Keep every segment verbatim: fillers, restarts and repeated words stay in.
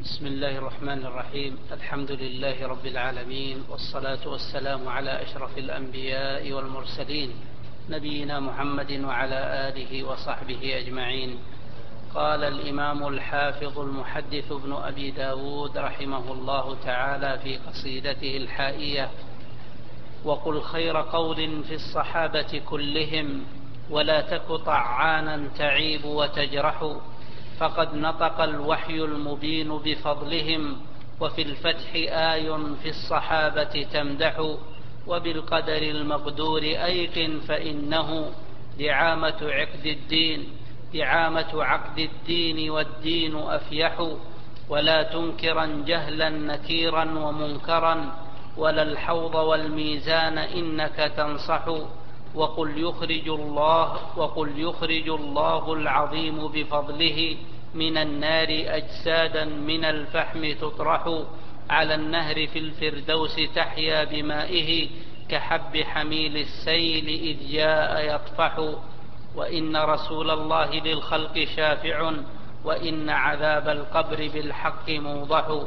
بسم الله الرحمن الرحيم. الحمد لله رب العالمين، والصلاة والسلام على أشرف الأنبياء والمرسلين نبينا محمد وعلى آله وصحبه أجمعين. قال الإمام الحافظ المحدث ابن أبي داود رحمه الله تعالى في قصيدته الحائية: وقل خير قول في الصحابة كلهم، ولا تك طعانا تعيب وتجرح، فقد نطق الوحي المبين بفضلهم، وفي الفتح آي في الصحابة تمدح، وبالقدر المقدور أيقن فإنه دعامة عقد الدين دعامة عقد الدين والدين أفيح، ولا تنكرا جهلا نكيرا ومنكرا، ولا الحوض والميزان إنك تنصح، وقل يخرج الله وقل يخرج الله العظيم بفضله من النار أجسادا من الفحم تطرح، على النهر في الفردوس تحيا بمائه، كحب حميل السيل إذ جاء يطفح، وإن رسول الله للخلق شافع، وإن عذاب القبر بالحق موضح.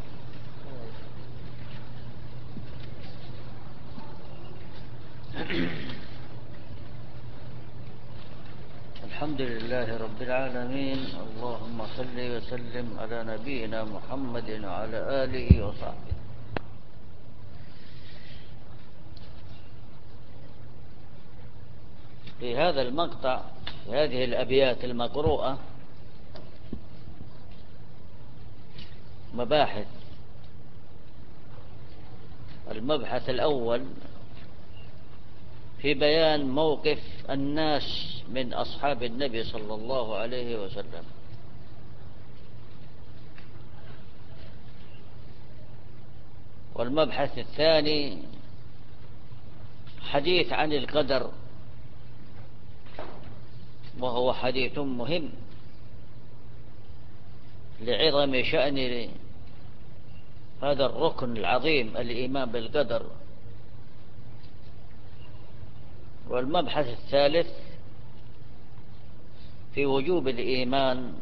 الحمد لله رب العالمين، اللهم صل وسلم على نبينا محمد وعلى آله وصحبه. في هذا المقطع، في هذه الأبيات المقروءة، مباحث. المبحث الأول في بيان موقف الناس من أصحاب النبي صلى الله عليه وسلم. والمبحث الثاني حديث عن القدر، وهو حديث مهم لعظم شأن هذا الركن العظيم، الإيمان بالقدر. والمبحث الثالث في وجوب الإيمان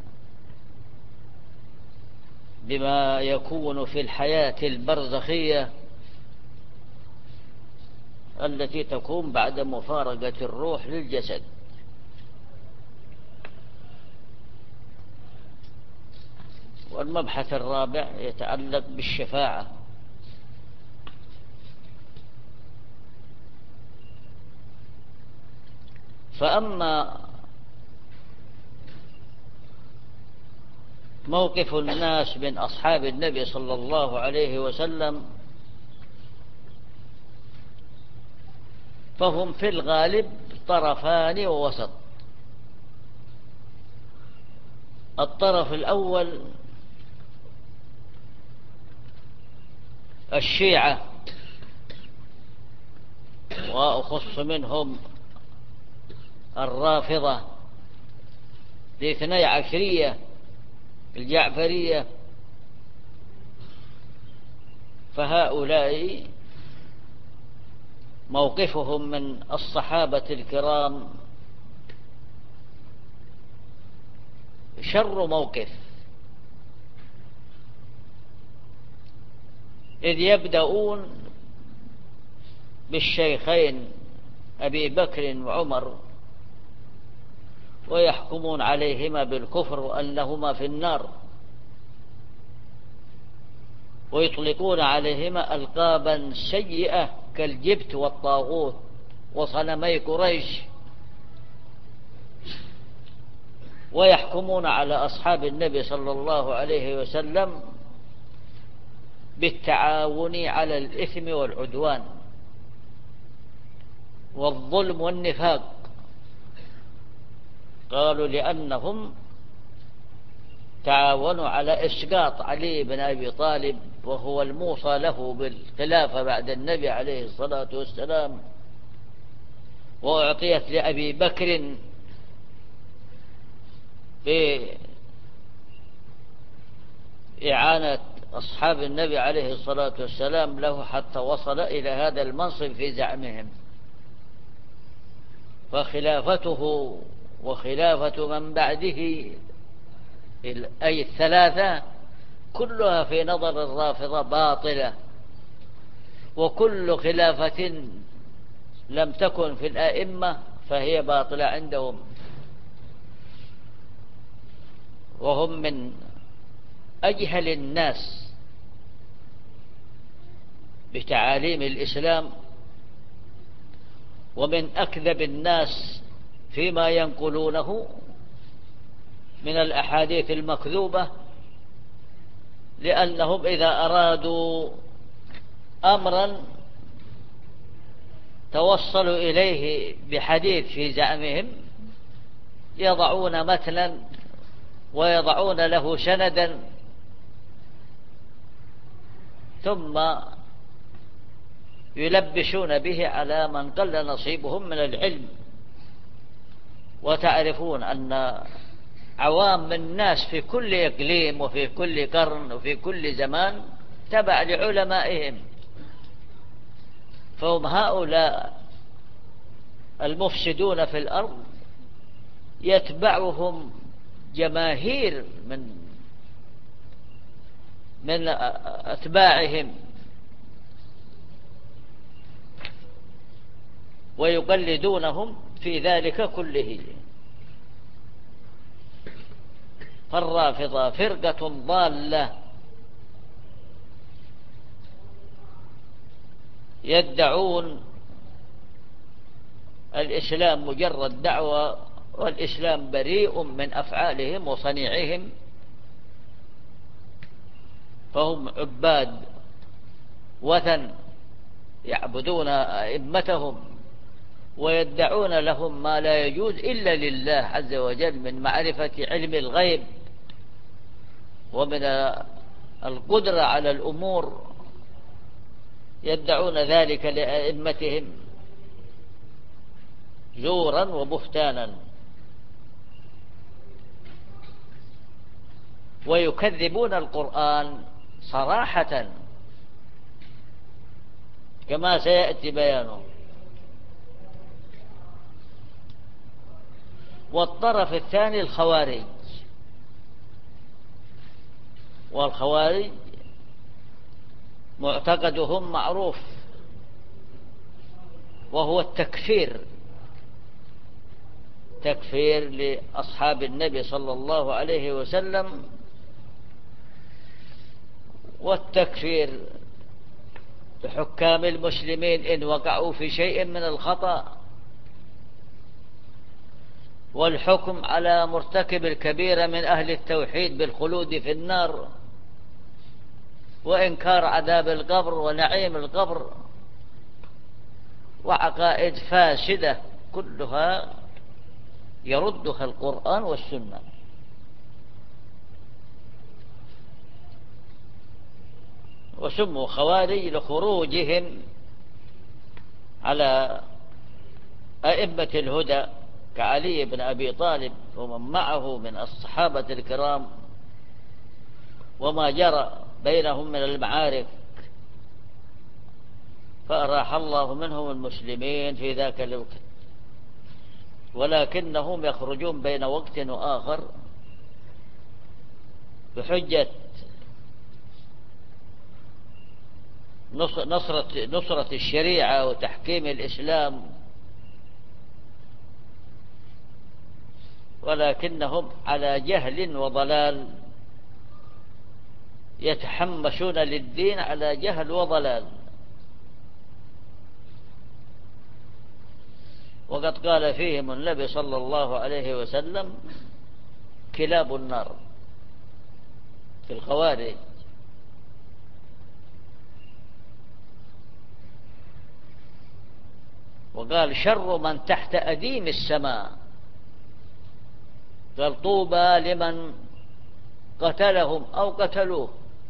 بما يكون في الحياة البرزخية التي تكون بعد مفارقة الروح للجسد. والمبحث الرابع يتعلق بالشفاعة. فأما موقف الناس من أصحاب النبي صلى الله عليه وسلم، فهم في الغالب طرفان ووسط. الطرف الأول الشيعة، وأخص منهم الرافضة الاثني عشرية الجعفرية. فهؤلاء موقفهم من الصحابة الكرام شر موقف، إذ يبدأون بالشيخين أبي بكر وعمر ويحكمون عليهما بالكفر وأنهما في النار، ويطلقون عليهما ألقابا سيئة كالجبت والطاغوت وصنمي قريش، ويحكمون على أصحاب النبي صلى الله عليه وسلم بالتعاون على الإثم والعدوان والظلم والنفاق. قالوا لأنهم تعاونوا على إسقاط علي بن أبي طالب، وهو الموصى له بالخلافة بعد النبي عليه الصلاة والسلام، وأعطيت لأبي بكر بإعانة أصحاب النبي عليه الصلاة والسلام له حتى وصل إلى هذا المنصب في زعمهم. فخلافته وخلافة من بعده أي الثلاثة كلها في نظر الرافضة باطلة، وكل خلافة لم تكن في الأئمة فهي باطلة عندهم، وهم من أجهل الناس بتعاليم الإسلام، ومن أكذب الناس فيما ينقلونه من الأحاديث المكذوبة، لأنهم إذا أرادوا أمرا توصلوا إليه بحديث في زعمهم يضعون متنا ويضعون له سندا، ثم يلبسون به على من قل نصيبهم من العلم. وتعرفون أن عوام الناس في كل إقليم وفي كل قرن وفي كل زمان تبع لعلمائهم، فهم هؤلاء المفسدون في الأرض يتبعهم جماهير من من أتباعهم ويقلدونهم في ذلك كله. فالرافضة فرقة ضالة يدعون الإسلام مجرد دعوة، والإسلام بريء من أفعالهم وصنيعهم، فهم عباد وثن يعبدون أئمتهم ويدعون لهم ما لا يجوز إلا لله عز وجل من معرفة علم الغيب ومن القدرة على الأمور، يدعون ذلك لأئمتهم زورا وبهتانا، ويكذبون القرآن صراحة كما سيأتي بيانه. والطرف الثاني الخوارج، والخوارج معتقدهم معروف وهو التكفير، تكفير لأصحاب النبي صلى الله عليه وسلم، والتكفير لحكام المسلمين إن وقعوا في شيء من الخطأ، والحكم على مرتكب الكبيرة من أهل التوحيد بالخلود في النار، وإنكار عذاب القبر ونعيم القبر، وعقائد فاسدة كلها يردها القرآن والسنة. وسموا خوارج لخروجهم على أئمة الهدى كعلي بن أبي طالب ومن معه من الصحابة الكرام، وما جرى بينهم من المعارك، فأراح الله منهم المسلمين في ذاك الوقت، ولكنهم يخرجون بين وقت وآخر بحجة نصرة, نصرة الشريعة وتحكيم الإسلام، ولكنهم على جهل وضلال، يتحمسون للدين على جهل وضلال. وقد قال فيهم النبي صلى الله عليه وسلم كلاب النار في الخوارج. وقال شر من تحت أديم السماء، قال طوبى لمن قتلهم أو قتلوه.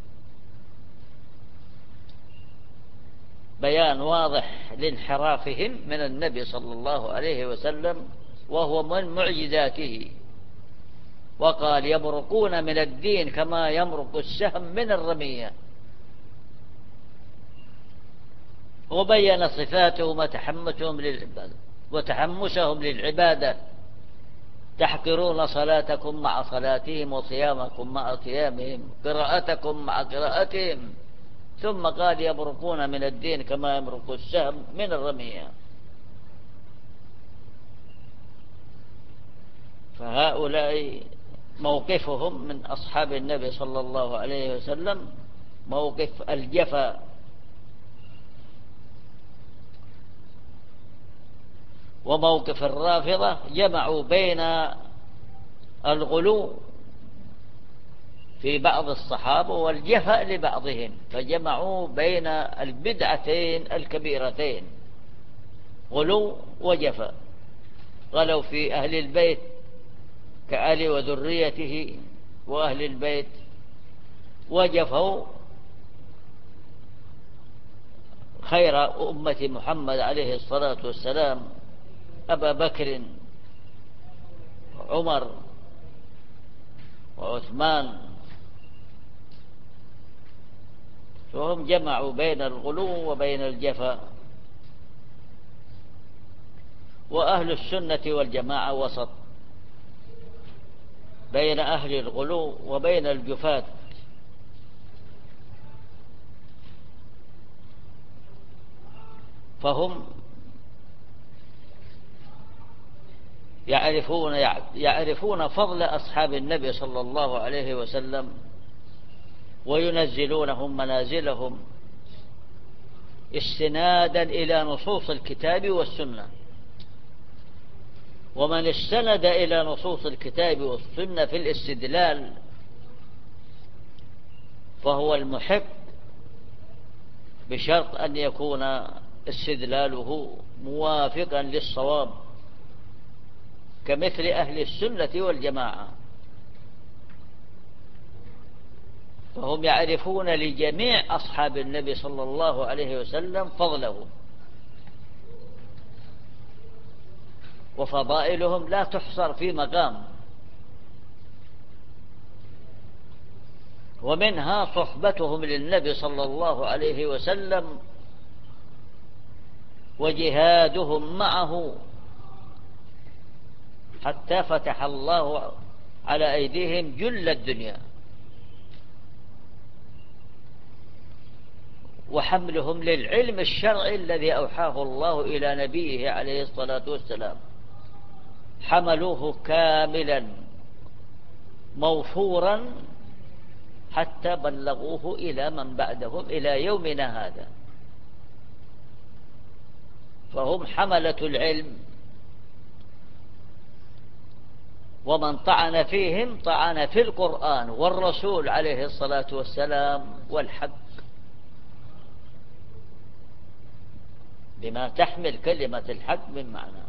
بيان واضح لانحرافهم من النبي صلى الله عليه وسلم، وهو من معجزاته. وقال يمرقون من الدين كما يمرق السهم من الرمية. وبين صفاتهم وتحمسهم للعبادة وتحمسهم للعبادة تحقرون صلاتكم مع صلاتهم وصيامكم مع صيامهم قراءتكم مع قراءتهم. ثم قال يبرقون من الدين كما يبرق السهم من الرمية. فهؤلاء موقفهم من أصحاب النبي صلى الله عليه وسلم موقف الجفا. وموقف الرافضة جمعوا بين الغلو في بعض الصحابة والجفا لبعضهم، فجمعوا بين البدعتين الكبيرتين، غلو وجفا. غلوا في أهل البيت كآل وذريته وأهل البيت، وجفوا خير أمة محمد عليه الصلاة والسلام أبا بكر وعمر وعثمان. فهم جمعوا بين الغلو وبين الجفا. وأهل السنة والجماعة وسط بين أهل الغلو وبين الجفاة. فهم يعرفون يعرفون فضل أصحاب النبي صلى الله عليه وسلم وينزلونهم منازلهم استنادا إلى نصوص الكتاب والسنة. ومن استند إلى نصوص الكتاب والسنة في الاستدلال فهو المحق، بشرط أن يكون استدلاله موافقا للصواب كمثل أهل السنة والجماعة. فهم يعرفون لجميع أصحاب النبي صلى الله عليه وسلم فضلهم، وفضائلهم لا تحصر في مقام. ومنها صحبتهم للنبي صلى الله عليه وسلم وجهادهم معه حتى فتح الله على أيديهم جل الدنيا، وحملهم للعلم الشرعي الذي أوحاه الله إلى نبيه عليه الصلاة والسلام، حملوه كاملا موفورا حتى بلغوه إلى من بعدهم إلى يومنا هذا. فهم حملة العلم، ومن طعن فيهم طعن في القرآن والرسول عليه الصلاة والسلام والحق، بما تحمل كلمة الحق من معنى.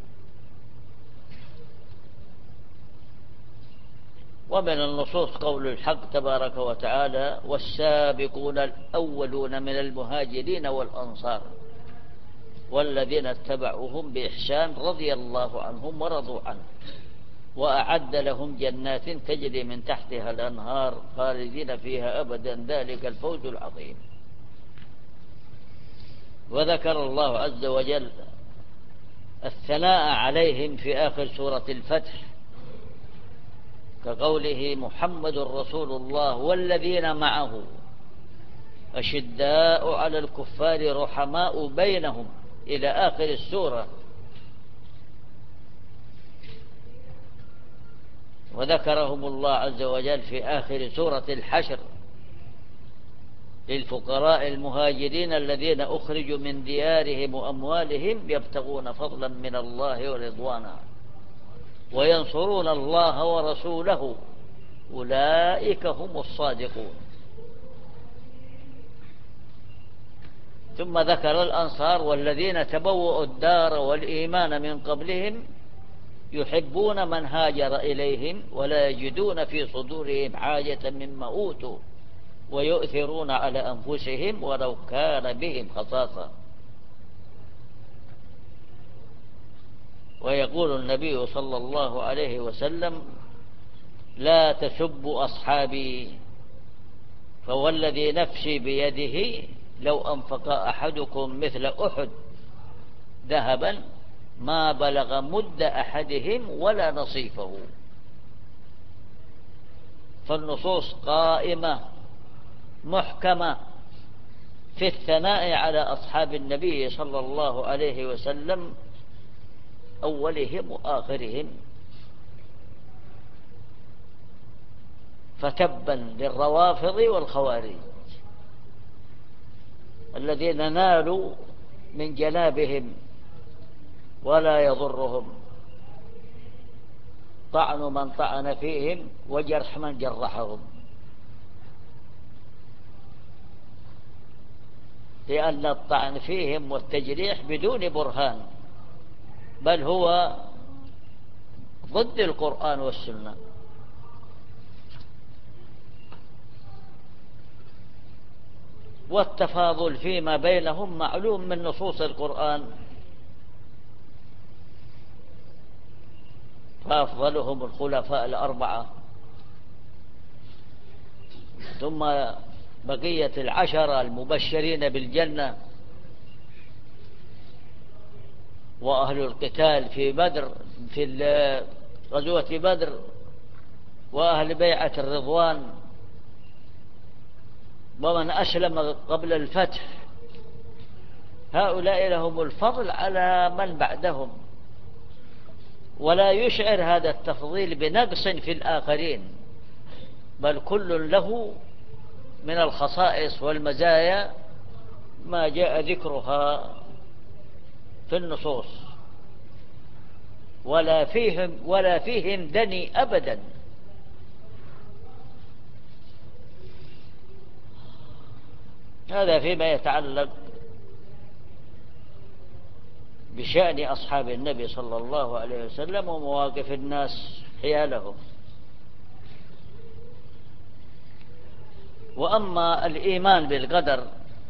ومن النصوص قول الحق تبارك وتعالى: والسابقون الأولون من المهاجرين والأنصار والذين اتبعوهم بإحسان رضي الله عنهم ورضوا عنه وأعد لهم جنات تجري من تحتها الأنهار خالدين فيها أبدا ذلك الفوز العظيم. وذكر الله عز وجل الثناء عليهم في آخر سورة الفتح كقوله: محمد رسول الله والذين معه أشداء على الكفار رحماء بينهم إلى آخر السورة. وذكرهم الله عز وجل في آخر سورة الحشر للفقراء المهاجرين الذين أخرجوا من ديارهم وأموالهم يبتغون فضلا من الله ورضوانا وينصرون الله ورسوله أولئك هم الصادقون. ثم ذكر الأنصار: والذين تبوؤوا الدار والإيمان من قبلهم يحبون من هاجر إليهم ولا يجدون في صدورهم حاجة مما أوتوا ويؤثرون على أنفسهم ولو كان بهم خصاصة. ويقول النبي صلى الله عليه وسلم: لا تسبوا أصحابي فوالذي نفسي بيده لو أنفق أحدكم مثل أحد ذهبا ما بلغ مد أحدهم ولا نصيفه. فالنصوص قائمة محكمة في الثناء على أصحاب النبي صلى الله عليه وسلم أولهم وآخرهم. فتبا للروافض والخوارج الذين نالوا من جنابهم ولا يضرهم طعن من طعن فيهم وجرح من جرحهم، لأن الطعن فيهم والتجريح بدون برهان، بل هو ضد القرآن والسنة. والتفاضل فيما بينهم معلوم من نصوص القرآن، فأفضلهم الخلفاء الأربعة، ثم بقية العشرة المبشرين بالجنة، وأهل القتال في بدر في غزوة بدر، وأهل بيعة الرضوان، ومن أسلم قبل الفتح. هؤلاء لهم الفضل على من بعدهم، ولا يشعر هذا التفضيل بنقص في الآخرين، بل كل له من الخصائص والمزايا ما جاء ذكرها في النصوص، ولا فيهم ولا فيهم دني أبدا. هذا فيما يتعلق بشأن أصحاب النبي صلى الله عليه وسلم ومواقف الناس حيالهم. وأما الإيمان بالقدر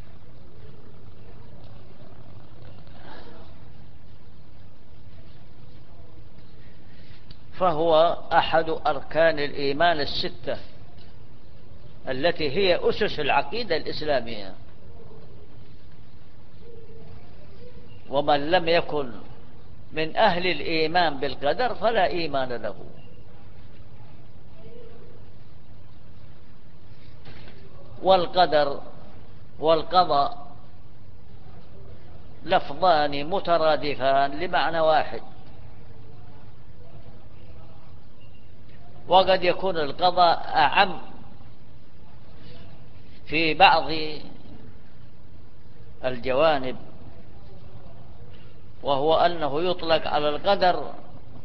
فهو أحد أركان الإيمان الستة التي هي أسس العقيدة الإسلامية، ومن لم يكن من أهل الإيمان بالقدر فلا إيمان له. والقدر والقضاء لفظان مترادفان لمعنى واحد، وقد يكون القضاء أعم في بعض الجوانب، وهو أنه يطلق على القدر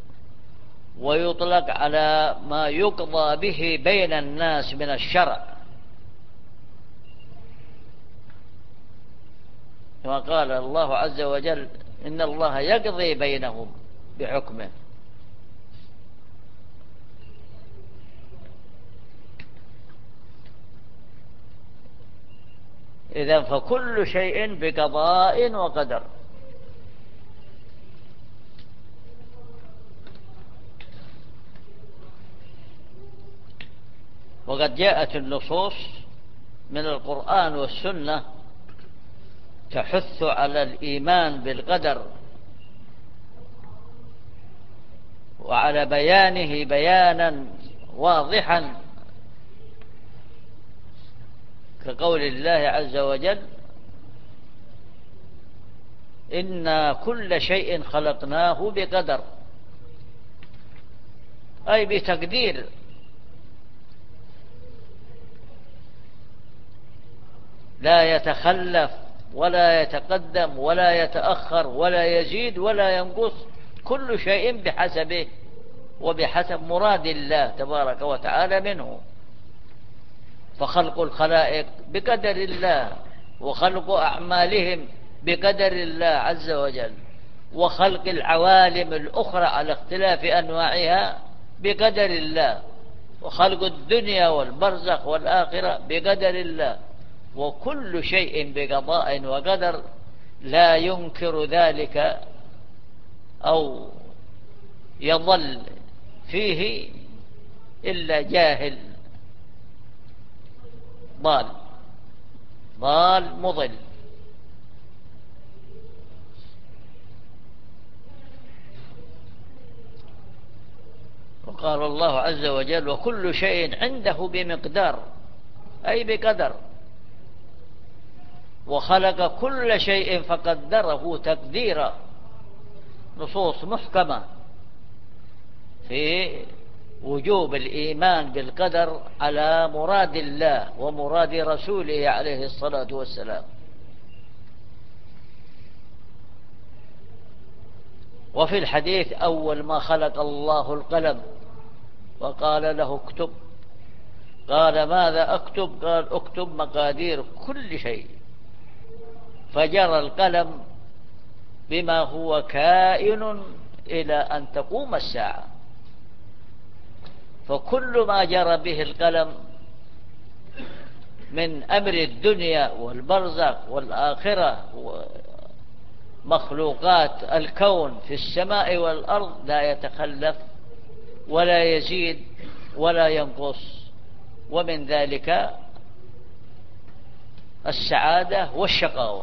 ويطلق على ما يقضى به بين الناس من الشرع، كما قال الله عز وجل: إن الله يقضي بينهم بحكمه. إذن فكل شيء بقضاء وقدر. وقد جاءت النصوص من القرآن والسنة تحث على الإيمان بالقدر وعلى بيانه بيانا واضحا، كقول الله عز وجل: إنا كل شيء خلقناه بقدر، أي بتقدير. لا يتخلف ولا يتقدم ولا يتأخر ولا يزيد ولا ينقص، كل شيء بحسبه وبحسب مراد الله تبارك وتعالى منه. فخلق الخلائق بقدر الله، وخلق أعمالهم بقدر الله عز وجل، وخلق العوالم الأخرى على اختلاف أنواعها بقدر الله، وخلق الدنيا والبرزخ والآخرة بقدر الله، وكل شيء بقضاء وقدر. لا ينكر ذلك أو يضل فيه إلا جاهل ضال ضال مضل. قال الله عز وجل: وكل شيء عنده بمقدار، أي بقدر. وخلق كل شيء فقدره تقديرا. نصوص محكمة في وجوب الإيمان بالقدر على مراد الله ومراد رسوله عليه الصلاة والسلام. وفي الحديث: أول ما خلق الله القلم وقال له اكتب، قال: ماذا أكتب؟ قال: اكتب مقادير كل شيء. فجرى القلم بما هو كائن إلى أن تقوم الساعة. فكل ما جرى به القلم من أمر الدنيا والبرزخ والآخرة ومخلوقات الكون في السماء والأرض لا يتخلف ولا يزيد ولا ينقص. ومن ذلك السعادة والشقاوة.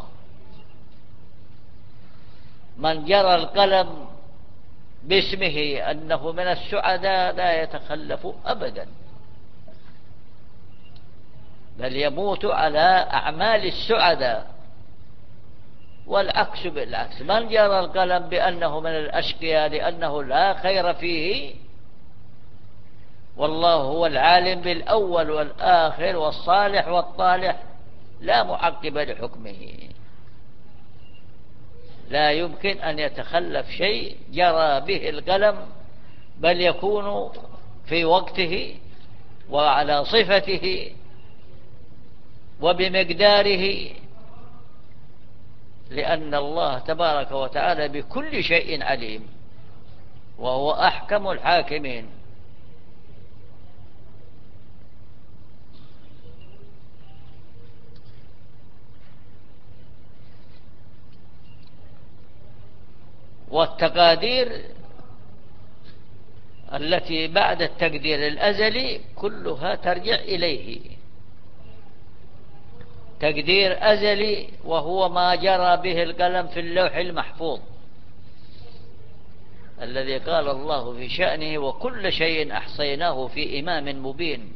من جرى القلم باسمه أنه من السعداء لا يتخلف أبدا، بل يموت على أعمال السعداء. والعكس بالعكس، من جرى القلم بأنه من الأشقياء لأنه لا خير فيه، والله هو العالم بالأول والآخر والصالح والطالح لا معقب لحكمه. لا يمكن أن يتخلف شيء جرى به القلم، بل يكون في وقته وعلى صفته وبمقداره، لأن الله تبارك وتعالى بكل شيء عليم وهو أحكم الحاكمين. والتقادير التي بعد التقدير الأزلي كلها ترجع إليه. تقدير أزلي وهو ما جرى به القلم في اللوح المحفوظ الذي قال الله في شأنه: وكل شيء أحصيناه في إمام مبين.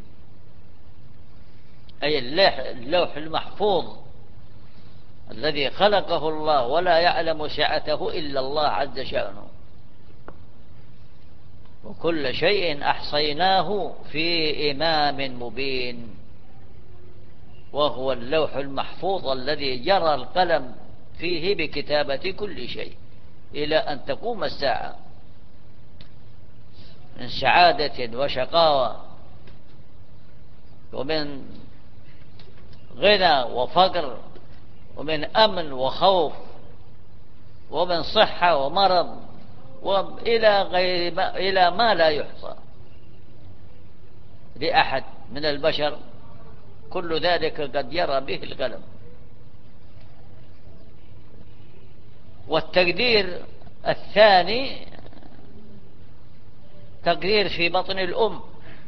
أي اللوح المحفوظ الذي خلقه الله ولا يعلم سعته إلا الله عز شأنه. وكل شيء أحصيناه في إمام مبين، وهو اللوح المحفوظ الذي جرى القلم فيه بكتابة كل شيء إلى أن تقوم الساعة، من سعادة وشقاوة، ومن غنى وفقر، ومن أمن وخوف، ومن صحة ومرض، وإلى غير ما إلى ما لا يحصى لأحد من البشر. كل ذلك قد يرى به القلم. والتقدير الثاني تقدير في بطن الأم،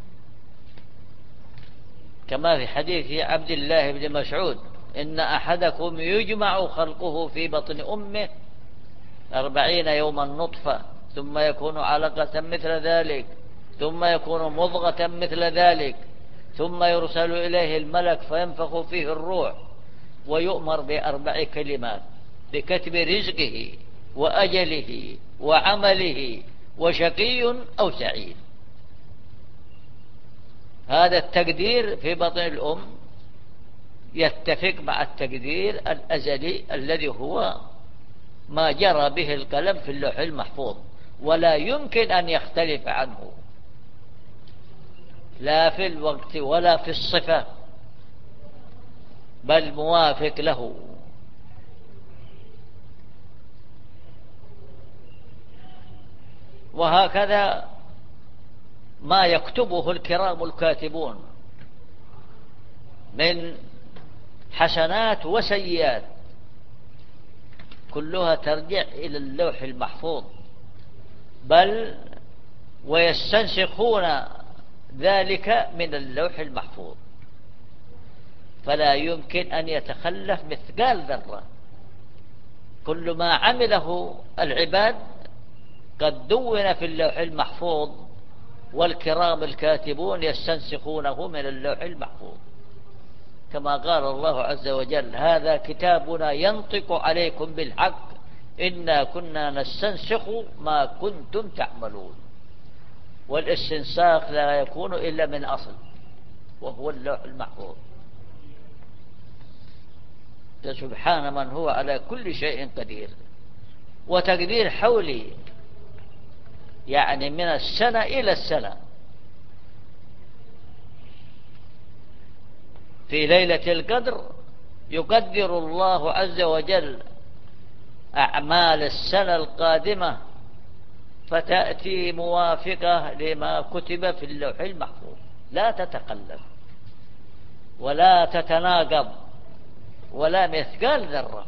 كما في حديث عبد الله بن مسعود: إن أحدكم يجمع خلقه في بطن أمه أربعين يوما نطفة، ثم يكون علقة مثل ذلك، ثم يكون مضغة مثل ذلك، ثم يرسل إليه الملك فينفخ فيه الروح، ويؤمر بأربع كلمات: بكتب رزقه وأجله وعمله وشقي أو سعيد. هذا التقدير في بطن الأم يتفق مع التقدير الأزلي الذي هو ما جرى به القلم في اللوح المحفوظ، ولا يمكن أن يختلف عنه لا في الوقت ولا في الصفة، بل موافق له. وهكذا ما يكتبه الكرام الكاتبون من حسنات وسيئات كلها ترجع إلى اللوح المحفوظ، بل ويستنسخون ذلك من اللوح المحفوظ، فلا يمكن أن يتخلف مثقال ذرة. كل ما عمله العباد قد دون في اللوح المحفوظ والكرام الكاتبون يستنسخونه من اللوح المحفوظ، كما قال الله عز وجل: هذا كتابنا ينطق عليكم بالحق إنا كنا نستنسخ ما كنتم تعملون. والاستنساخ لا يكون إلا من أصل، وهو اللوح المحفوظ. سبحان من هو على كل شيء قدير. وتقدير حولي، يعني من السنة إلى السنة. في ليلة القدر يقدر الله عز وجل أعمال السنة القادمة، فتأتي موافقة لما كتب في اللوح المحفوظ، لا تتقلب ولا تتناقض ولا مثقال ذرة.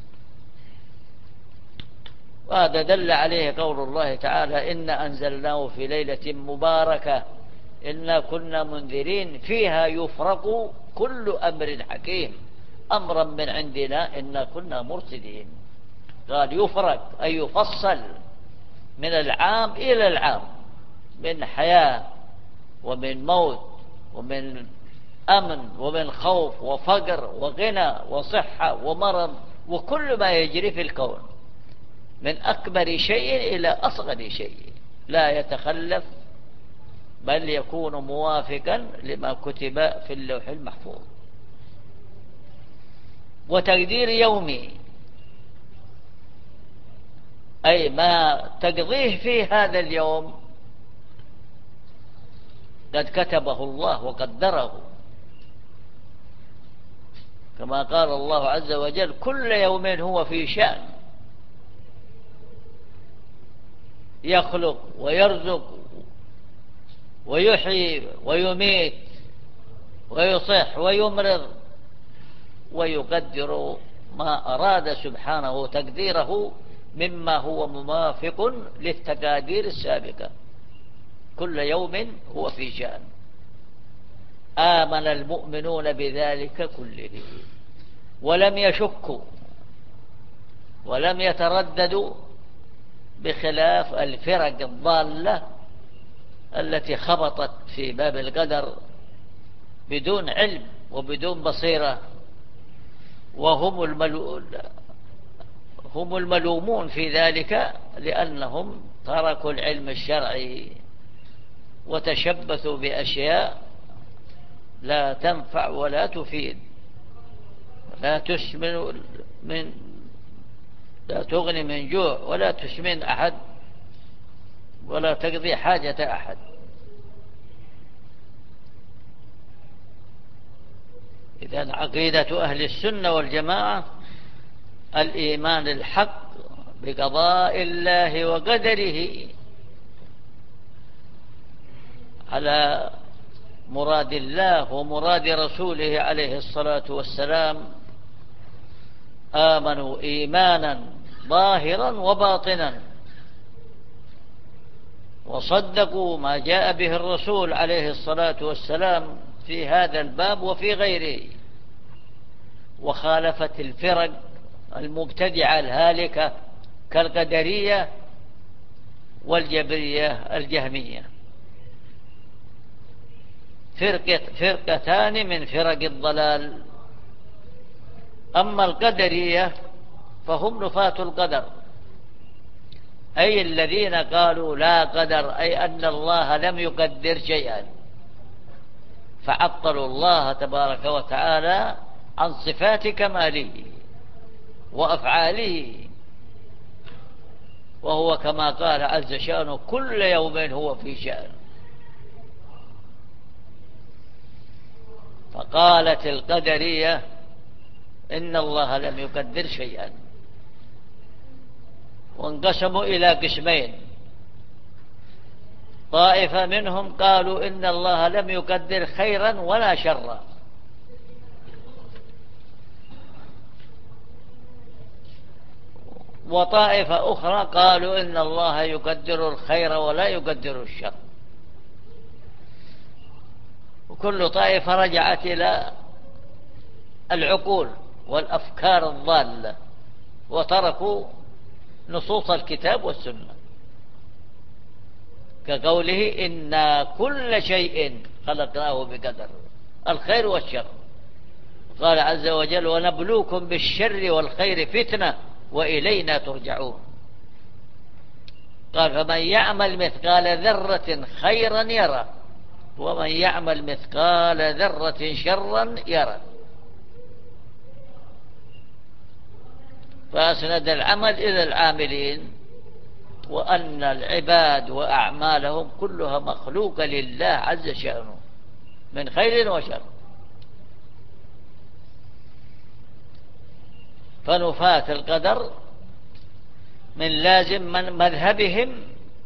وهذا دل عليه قول الله تعالى: إنا أنزلناه في ليلة مباركة إنا كنا منذرين فيها يفرق كل أمر حكيم أمرا من عندنا إنا كنا مرسلين. قال يفرق أي يفصل من العام إلى العام، من حياة ومن موت ومن أمن ومن خوف وفقر وغنى وصحة ومرض، وكل ما يجري في الكون من أكبر شيء إلى أصغر شيء، لا يتخلف بل يكون موافقا لما كتب في اللوح المحفوظ. وتقدير يومي أي ما تقضيه في هذا اليوم قد كتبه الله وقدره، كما قال الله عز وجل: كل يوم هو في شأن يخلق ويرزق ويحيي ويميت ويصح ويمرض، ويقدر ما أراد سبحانه تقديره مما هو موافق للتقادير السابقة. كل يوم هو في شأن. آمن المؤمنون بذلك كله ولم يشكوا ولم يترددوا، بخلاف الفرق الضالة التي خبطت في باب القدر بدون علم وبدون بصيرة، وهم الملؤون هم الملومون في ذلك لأنهم تركوا العلم الشرعي وتشبثوا بأشياء لا تنفع ولا تفيد، لا تسمن من لا تغني من جوع ولا تسمن أحد ولا تقضي حاجة أحد. إذن عقيدة أهل السنة والجماعة الإيمان الحق بقضاء الله وقدره على مراد الله ومراد رسوله عليه الصلاة والسلام. آمنوا إيمانا ظاهرا وباطنا، وصدقوا ما جاء به الرسول عليه الصلاة والسلام في هذا الباب وفي غيره، وخالفت الفرق المبتدعة الهالكة كالقدرية والجبرية الجهمية، فرقة فرقتان من فرق الضلال. أما القدرية فهم نفاة القدر، أي الذين قالوا لا قدر، أي أن الله لم يقدر شيئا، فعطلوا الله تبارك وتعالى عن صفات كماله وأفعاله، وهو كما قال عز شأنه: كل يوم هو في شأن. فقالت القدرية إن الله لم يقدر شيئا، وانقسموا إلى قسمين: طائفة منهم قالوا إن الله لم يقدر خيرا ولا شرا، وطائفة أخرى قالوا إن الله يقدر الخير ولا يقدر الشر. وكل طائفة رجعت إلى العقول والأفكار الضالة وتركوا نصوص الكتاب والسنة. كقوله إنا كل شيء خلقناه بقدر، الخير والشر. قال عز وجل ونبلوكم بالشر والخير فتنة وإلينا ترجعون. قال فمن يعمل مثقال ذرة خيرا يرى ومن يعمل مثقال ذرة شرا يرى. فأسند العمل إلى العاملين، وأن العباد وأعمالهم كلها مخلوقة لله عز شأنه من خير وشر. فنفاة القدر من لازم من مذهبهم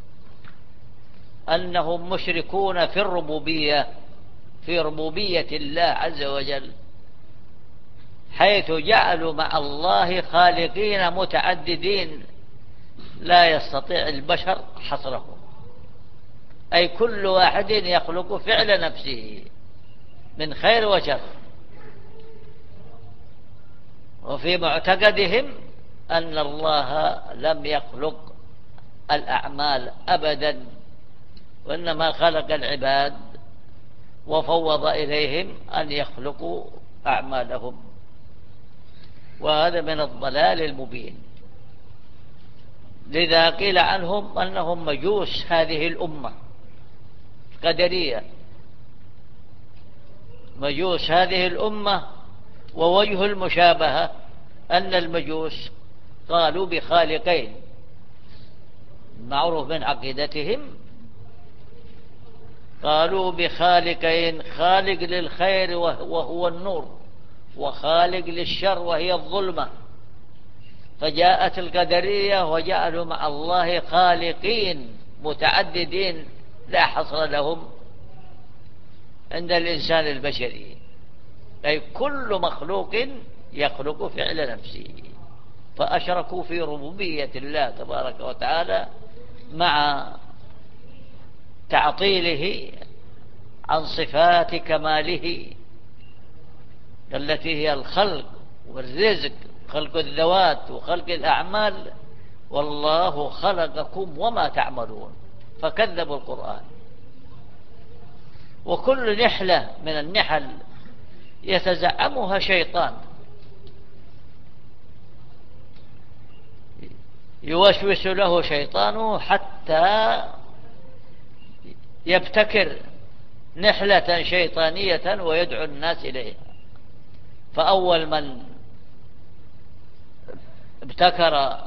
أنهم مشركون في الربوبية، في ربوبية الله عز وجل، حيث جعلوا مع الله خالقين متعددين لا يستطيع البشر حصرهم، أي كل واحد يخلق فعل نفسه من خير وشر. وفي معتقدهم أن الله لم يخلق الأعمال أبدا، وإنما خلق العباد وفوض إليهم أن يخلقوا أعمالهم، وهذا من الضلال المبين. لذا قيل عنهم أنهم مجوس هذه الأمة قدرية، مجوس هذه الأمة. ووجه المشابهة أن المجوس قالوا بخالقين، معروف من عقيدتهم، قالوا بخالقين، خالق للخير وهو النور، وخالق للشر وهي الظلمة. فجاءت القدرية وجعلوا مع الله خالقين متعددين لا حصر لهم عند الإنسان البشري، أي كل مخلوق يخلق فعل نفسه. فأشركوا في ربوبية الله تبارك وتعالى مع تعطيله عن صفات كماله التي هي الخلق والرزق، خلق الذوات وخلق الأعمال. والله خلقكم وما تعملون، فكذبوا القرآن. وكل نحلة من النحل يتزعمها شيطان يوسوس له شيطانه حتى يبتكر نحلة شيطانية ويدعو الناس إليها. فأول من ابتكر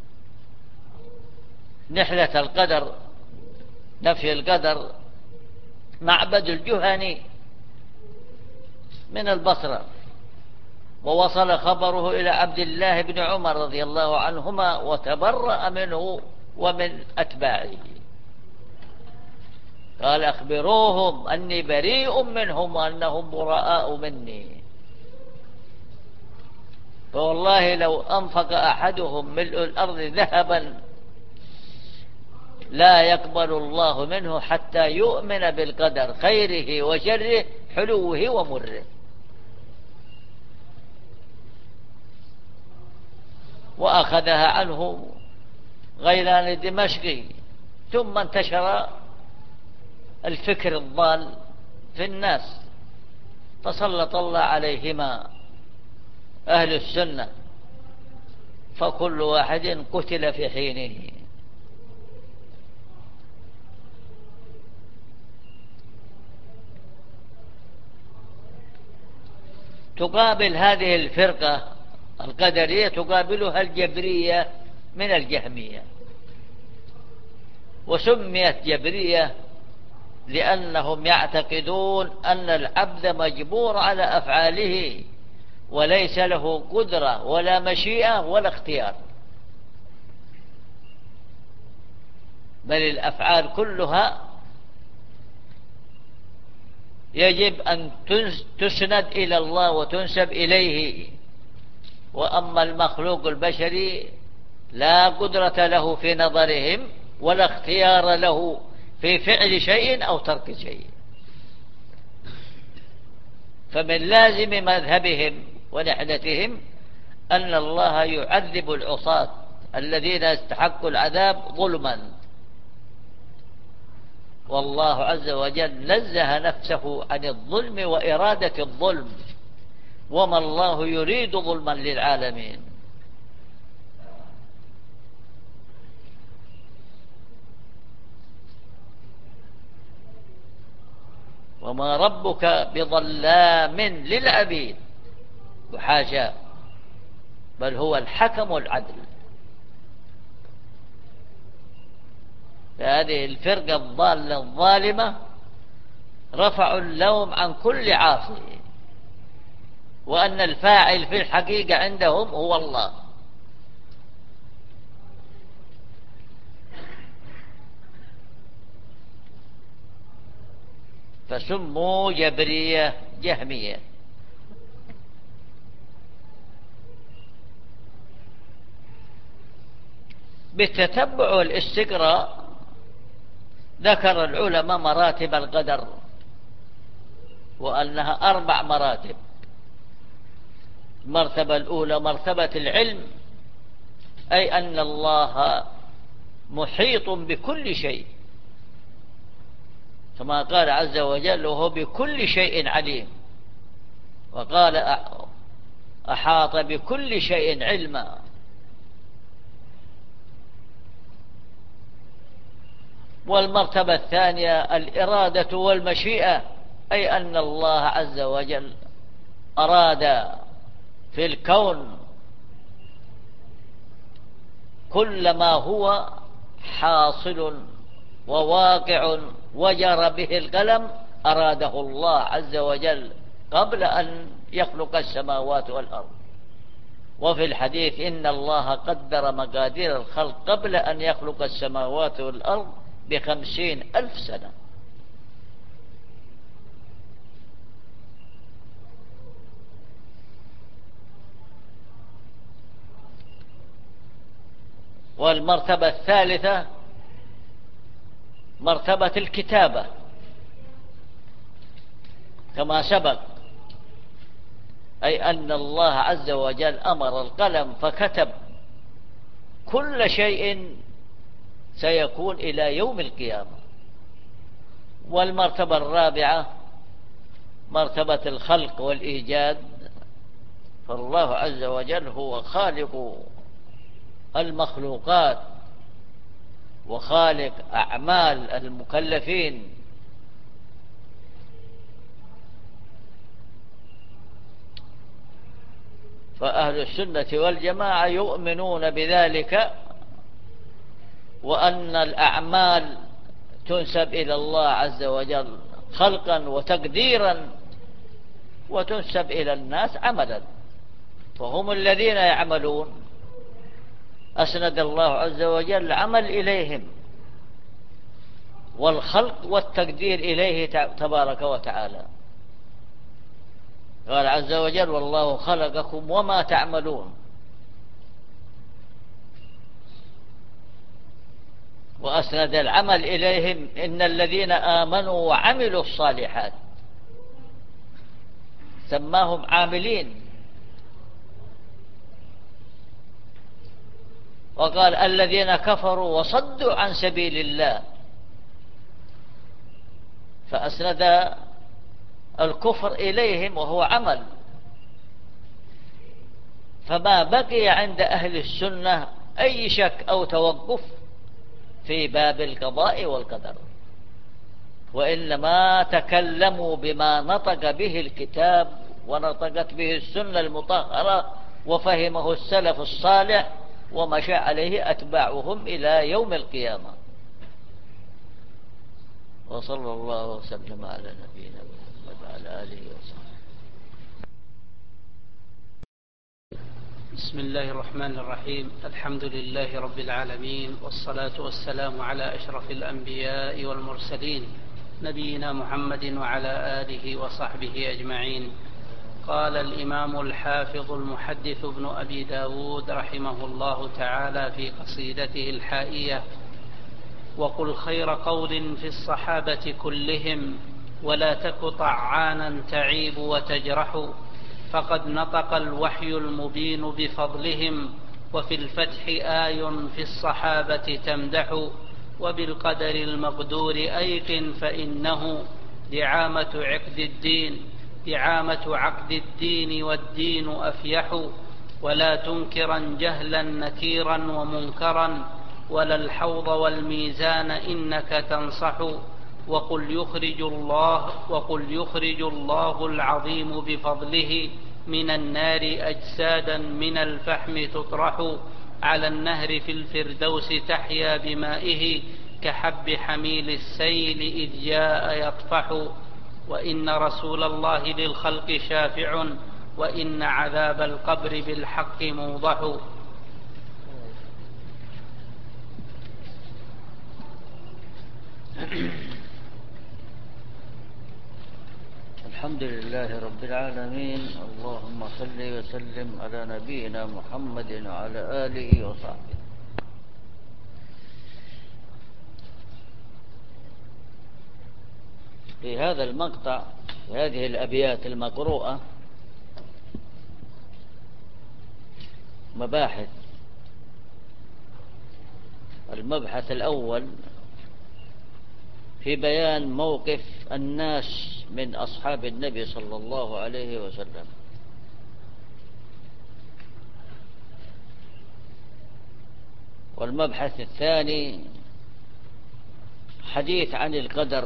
نحلة القدر، نفي القدر، معبد الجهني من البصرة، ووصل خبره إلى عبد الله بن عمر رضي الله عنهما وتبرأ منه ومن أتباعه. قال أخبروهم أني بريء منهم وأنهم براء مني. فوالله لو أنفق أحدهم ملء الأرض ذهبا لا يقبل الله منه حتى يؤمن بالقدر خيره وشره حلوه ومره. وأخذها عنه غيلان الدمشقي. ثم انتشر الفكر الضال في الناس، فسلط الله عليهما أهل السنة، فكل واحد قتل في حينه. تقابل هذه الفرقة القدرية تقابلها الجبرية من الجهمية. وسميت جبرية لأنهم يعتقدون أن العبد مجبور على أفعاله وليس له قدرة ولا مشيئة ولا اختيار، بل الأفعال كلها يجب أن تسند إلى الله وتنسب إليه. وأما المخلوق البشري لا قدرة له في نظرهم ولا اختيار له في فعل شيء أو ترك شيء. فمن لازم مذهبهم ونحلتهم أن الله يعذب العصاة الذين استحقوا العذاب ظلما، والله عز وجل نزه نفسه عن الظلم وإرادة الظلم، وما الله يريد ظلما للعالمين. وما ربك بظلام للعبيد، وحاشا، بل هو الحكم العدل. فهذه الفرقة الضالة الظالمة رفعوا اللوم عن كل عاصي، وأن الفاعل في الحقيقة عندهم هو الله. فسموا جبرية جهمية. بالتتبع والاستقراء ذكر العلماء مراتب القدر، وأنها أربع مراتب. المرتبة الأولى مرتبة العلم، أي أن الله محيط بكل شيء، كما قال عز وجل وهو بكل شيء عليم، وقال أحاط بكل شيء علما. والمرتبة الثانية الإرادة والمشيئة، أي أن الله عز وجل أراد في الكون كل ما هو حاصل وواقع وجرى به القلم أراده الله عز وجل قبل أن يخلق السماوات والأرض. وفي الحديث إن الله قدر مقادير الخلق قبل أن يخلق السماوات والأرض بخمسين ألف سنة. والمرتبة الثالثة مرتبة الكتابة، كما سبق، أي أن الله عز وجل أمر القلم فكتب كل شيء سيكون إلى يوم القيامة. والمرتبة الرابعة مرتبة الخلق والإيجاد، فالله عز وجل هو خالق المخلوقات وخالق أعمال المكلفين. فأهل السنة والجماعة يؤمنون بذلك، وأن الأعمال تنسب إلى الله عز وجل خلقا وتقديرا، وتنسب إلى الناس عملا، فهم الذين يعملون. أسند الله عز وجل العمل إليهم والخلق والتقدير إليه تبارك وتعالى. قال عز وجل والله خلقكم وما تعملون. وأسند العمل إليهم إن الذين آمنوا وعملوا الصالحات، سماهم عاملين. وقال الذين كفروا وصدوا عن سبيل الله، فأسند الكفر إليهم وهو عمل. فما بقي عند أهل السنة أي شك أو توقف في باب القضاء والقدر، وإنما تكلموا بما نطق به الكتاب ونطقت به السنة المطهرة وفهمه السلف الصالح ومشى عليه أتباعهم إلى يوم القيامة. وصلى الله وسلم على نبينا محمد وعلى آله وصحبه. بسم الله الرحمن الرحيم. الحمد لله رب العالمين، والصلاة والسلام على أشرف الأنبياء والمرسلين نبينا محمد وعلى آله وصحبه أجمعين. قال الإمام الحافظ المحدث ابن أبي داود رحمه الله تعالى في قصيدته الحائية: وقل خير قول في الصحابة كلهم، ولا تك طعانا تعيب وتجرح، فقد نطق الوحي المبين بفضلهم، وفي الفتح آي في الصحابة تمدح، وبالقدر المقدور أيقن فإنه دعامة عقد الدين دعامة عقد الدين والدين أفيح. ولا تنكرا جهلا نكيرا ومنكرا ولا الحوض والميزان إنك تنصح. وقل يخرج الله وقل يخرج الله العظيم بفضله من النار أجسادا من الفحم تطرح. على النهر في الفردوس تحيا بمائه كحب حميل السيل إذ جاء يطفح. وإن رسول الله للخلق شافع وإن عذاب القبر بالحق موضح. الحمد لله رب العالمين. اللهم صل وسلم على نبينا محمد وعلى آله وصحبه. في هذا المقطع في هذه الأبيات المقروءة مباحث. المبحث الأول في بيان موقف الناس من أصحاب النبي صلى الله عليه وسلم. والمبحث الثاني حديث عن القدر،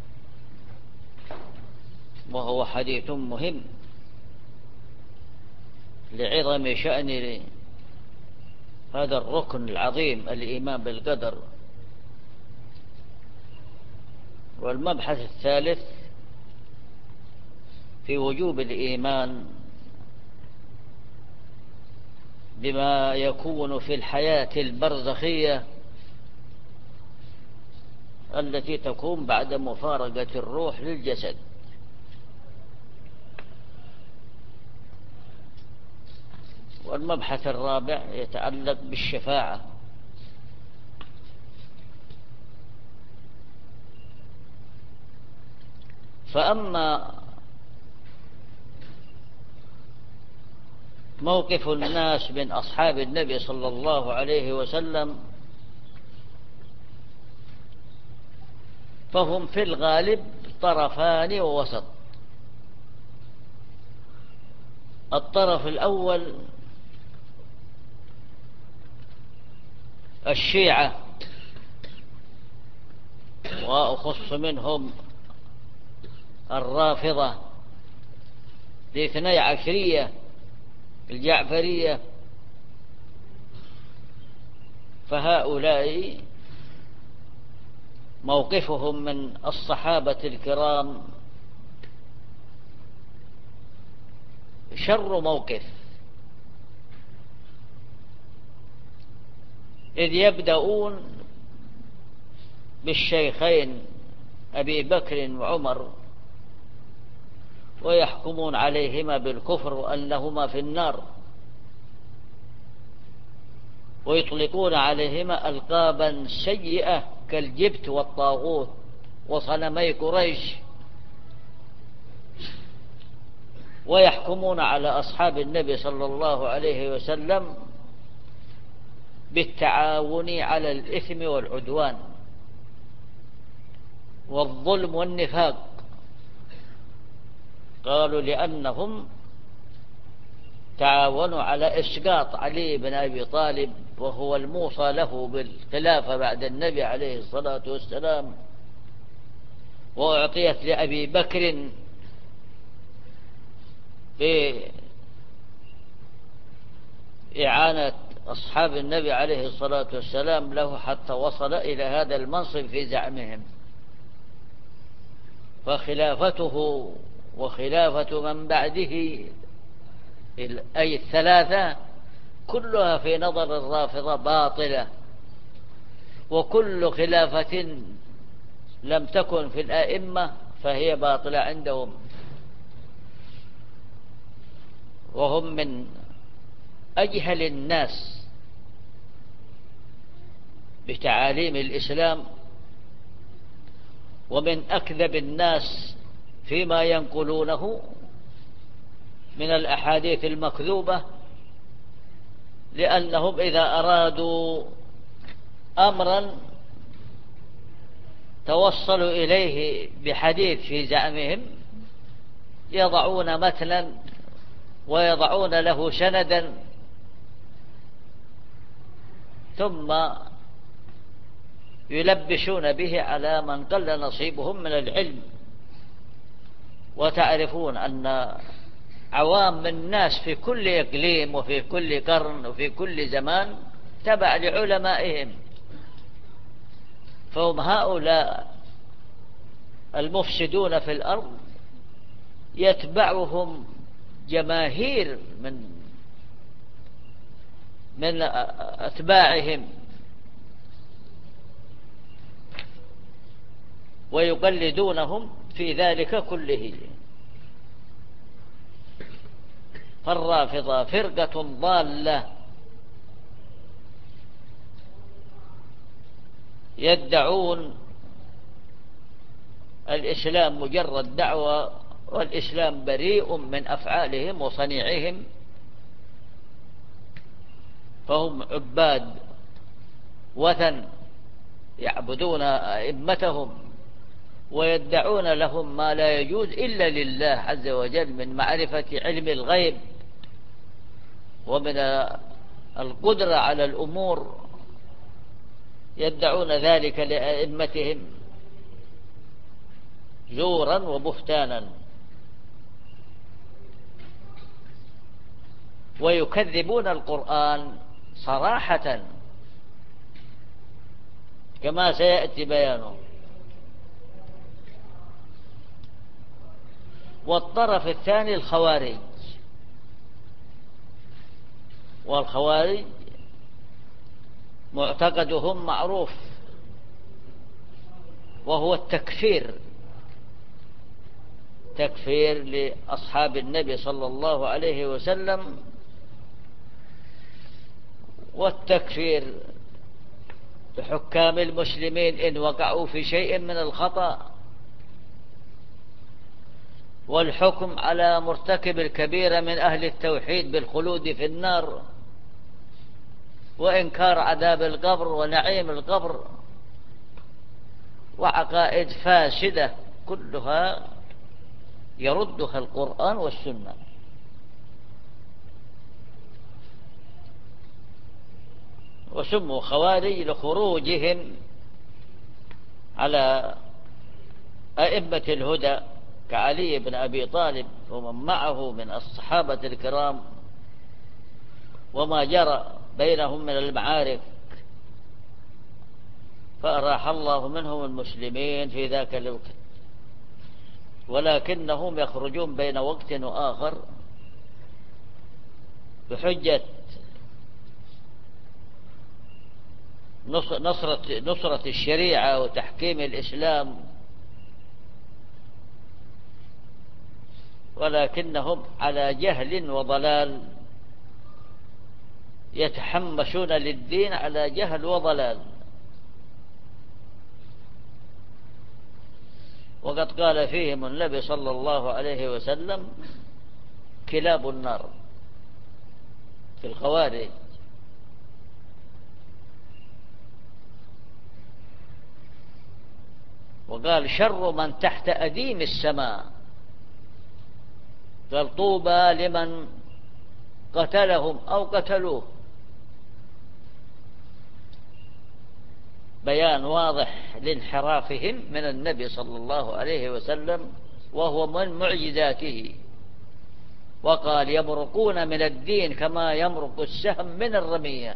وهو حديث مهم لعظم شأن هذا الركن العظيم الإيمان بالقدر. والمبحث الثالث في وجوب الإيمان بما يكون في الحياة البرزخية التي تكون بعد مفارقة الروح للجسد. والمبحث الرابع يتعلق بالشفاعة. فأما موقف الناس من أصحاب النبي صلى الله عليه وسلم فهم في الغالب طرفان ووسط. الطرف الأول الشيعة، وأخص منهم الرافضة الاثني عشرية الجعفرية. فهؤلاء موقفهم من الصحابة الكرام شر موقف، إذ يبدأون بالشيخين أبي بكر وعمر ويحكمون عليهما بالكفر وأنهما في النار، ويطلقون عليهما ألقابا سيئة كالجبت والطاغوت وصنمي قريش، ويحكمون على أصحاب النبي صلى الله عليه وسلم بالتعاون على الإثم والعدوان والظلم والنفاق. قالوا لأنهم تعاونوا على إسقاط علي بن أبي طالب وهو الموصى له بالخلافة بعد النبي عليه الصلاة والسلام، وأعطيت لأبي بكر بإعانة أصحاب النبي عليه الصلاة والسلام له حتى وصل إلى هذا المنصب في زعمهم. فخلافته وخلافة من بعده أي الثلاثة كلها في نظر الرافضة باطلة، وكل خلافة لم تكن في الأئمة فهي باطلة عندهم. وهم من أجهل الناس بتعاليم الإسلام، ومن أكذب الناس فيما ينقلونه من الأحاديث المكذوبة، لأنهم إذا أرادوا أمرا توصلوا إليه بحديث في زعمهم يضعون متنا ويضعون له سندا ثم يلبسون به على من قل نصيبهم من العلم. وتعرفون أن عوام الناس في كل إقليم وفي كل قرن وفي كل زمان تبع لعلمائهم، فهم هؤلاء المفسدون في الأرض يتبعهم جماهير من من أتباعهم ويقلدونهم في ذلك كله. فالرافضة فرقة ضالة يدعون الإسلام مجرد دعوة، والإسلام بريء من أفعالهم وصنيعهم، فهم عباد وثن يعبدون أئمتهم ويدعون لهم ما لا يجوز إلا لله عز وجل من معرفة علم الغيب ومن القدرة على الأمور، يدعون ذلك لأئمتهم زورا وبهتانا، ويكذبون القرآن صراحة كما سيأتي بيانه. والطرف الثاني الخوارج، والخوارج معتقدهم معروف وهو التكفير، تكفير لأصحاب النبي صلى الله عليه وسلم، والتكفير لحكام المسلمين إن وقعوا في شيء من الخطأ، والحكم على مرتكب الكبيرة من أهل التوحيد بالخلود في النار، وإنكار عذاب القبر ونعيم القبر، وعقائد فاسدة كلها يردها القرآن والسنة. وسموا خوارج لخروجهم على أئمة الهدى كعلي بن أبي طالب ومن معه من الصحابة الكرام، وما جرى بينهم من المعارك، فأراح الله منهم المسلمين في ذاك الوقت. ولكنهم يخرجون بين وقت وآخر بحجة نصرة, نصرة الشريعة وتحكيم الإسلام، ولكنهم على جهل وضلال، يتحمسون للدين على جهل وضلال. وقد قال فيهم النبي صلى الله عليه وسلم كلاب النار في الخوارج. وقال شر من تحت أديم السماء، قال طوبى لمن قتلهم أو قتلوه. بيان واضح لانحرافهم من النبي صلى الله عليه وسلم وهو من معجزاته. وقال يمرقون من الدين كما يمرق السهم من الرمية،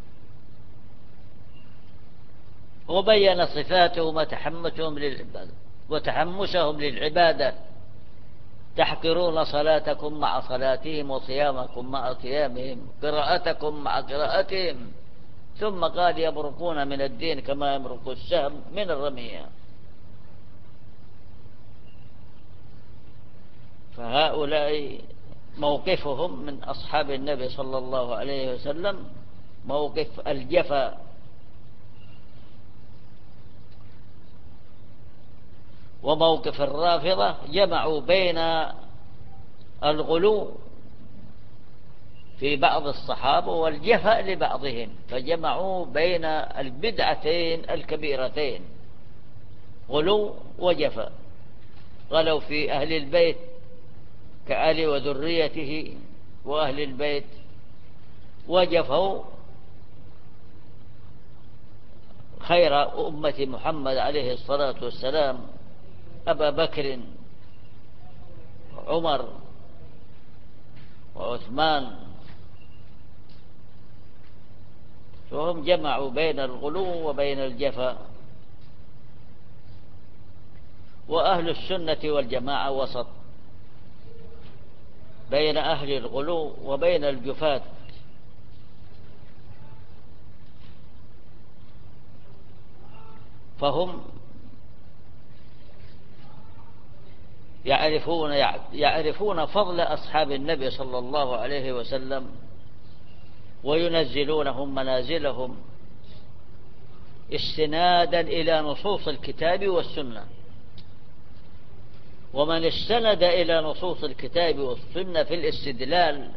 وبين صفاته وتحمسهم للعبادة وتحمسهم للعبادة. تحقرون صلاتكم مع صلاتهم وصيامكم مع صيامهم، قراءتكم مع قراءتهم. ثم قال يمرقون من الدين كما يمرق السهم من الرمية. فهؤلاء موقفهم من أصحاب النبي صلى الله عليه وسلم موقف الجفا، وموقف الرافضة جمعوا بين الغلو في بعض الصحابة والجفاء لبعضهم، فجمعوا بين البدعتين الكبيرتين. غلو وجفاء. غلوا في أهل البيت كآل وذريته وأهل البيت، وجفوا خير أمة محمد عليه الصلاة والسلام أبا بكر وعمر وعثمان، فهم جمعوا بين الغلو وبين الجفاء. وأهل السنة والجماعة وسط بين أهل الغلو وبين الجفاة، فهم يعرفون يعرفون فضل أصحاب النبي صلى الله عليه وسلم، وينزلونهم منازلهم استنادا إلى نصوص الكتاب والسنة. ومن استند إلى نصوص الكتاب والسنة في الاستدلال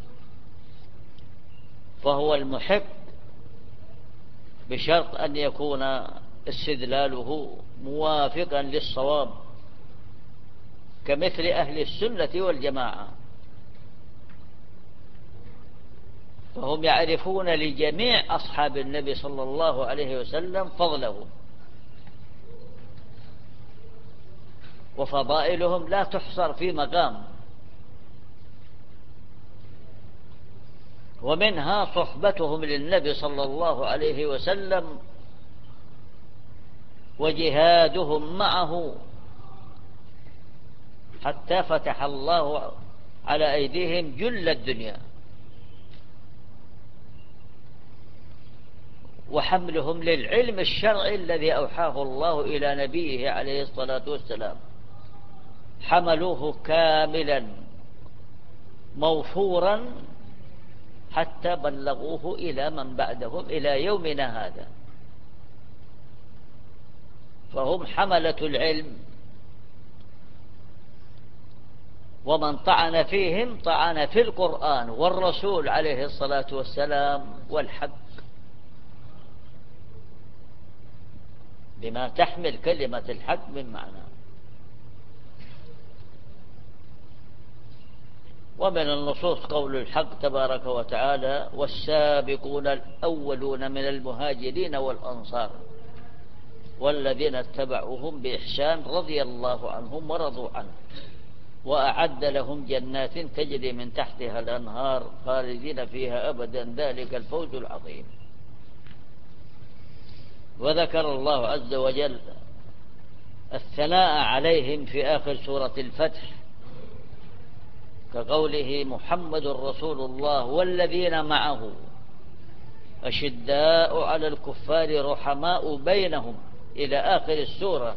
فهو المحب، بشرط أن يكون استدلاله موافقا للصواب كمثل أهل السنة والجماعة. فهم يعرفون لجميع أصحاب النبي صلى الله عليه وسلم فضله، وفضائلهم لا تحصر في مقام، ومنها صحبتهم للنبي صلى الله عليه وسلم وجهادهم معه حتى فتح الله على أيديهم جل الدنيا، وحملهم للعلم الشرعي الذي أوحاه الله إلى نبيه عليه الصلاة والسلام، حملوه كاملا موفورا حتى بلغوه إلى من بعدهم إلى يومنا هذا. فهم حملة العلم، ومن طعن فيهم طعن في القرآن والرسول عليه الصلاة والسلام والحق، بما تحمل كلمة الحق من معنى. ومن النصوص قول الحق تبارك وتعالى: والسابقون الأولون من المهاجرين والأنصار والذين اتبعوهم بإحسان رضي الله عنهم ورضوا عنه وأعد لهم جنات تجري من تحتها الأنهار خالدين فيها أبدا ذلك الفوز العظيم. وذكر الله عز وجل الثناء عليهم في آخر سورة الفتح كقوله: محمد رسول الله والذين معه أشداء على الكفار رحماء بينهم إلى آخر السورة.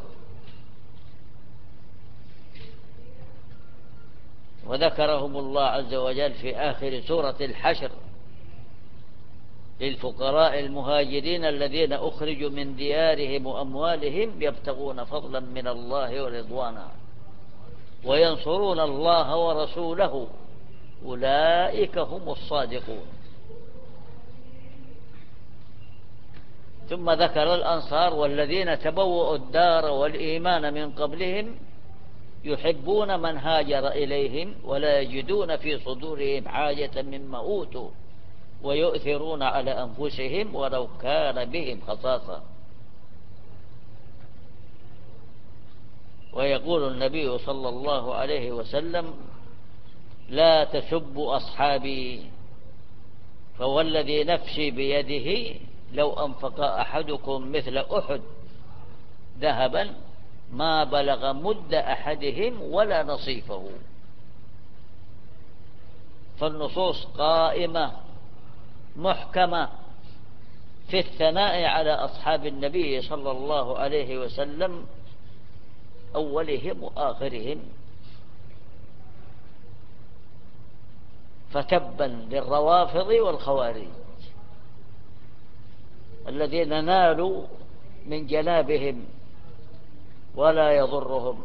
وذكرهم الله عز وجل في آخر سورة الحشر للفقراء المهاجرين الذين أخرجوا من ديارهم وأموالهم يبتغون فضلا من الله ورضوانا وينصرون الله ورسوله أولئك هم الصادقون. ثم ذكر الأنصار: والذين تبوؤوا الدار والإيمان من قبلهم يحبون من هاجر إليهم ولا يجدون في صدورهم حاجة مما أوتوا ويؤثرون على أنفسهم ولو كان بهم خصاصة. ويقول النبي صلى الله عليه وسلم: لا تسبوا أصحابي فوالذي نفسي بيده لو أنفق أحدكم مثل أحد ذهبا ما بلغ مد أحدهم ولا نصيفه. فالنصوص قائمة محكمة في الثناء على أصحاب النبي صلى الله عليه وسلم أولهم وآخرهم. فتبا للروافض والخوارج الذين نالوا من جنابهم ولا يضرهم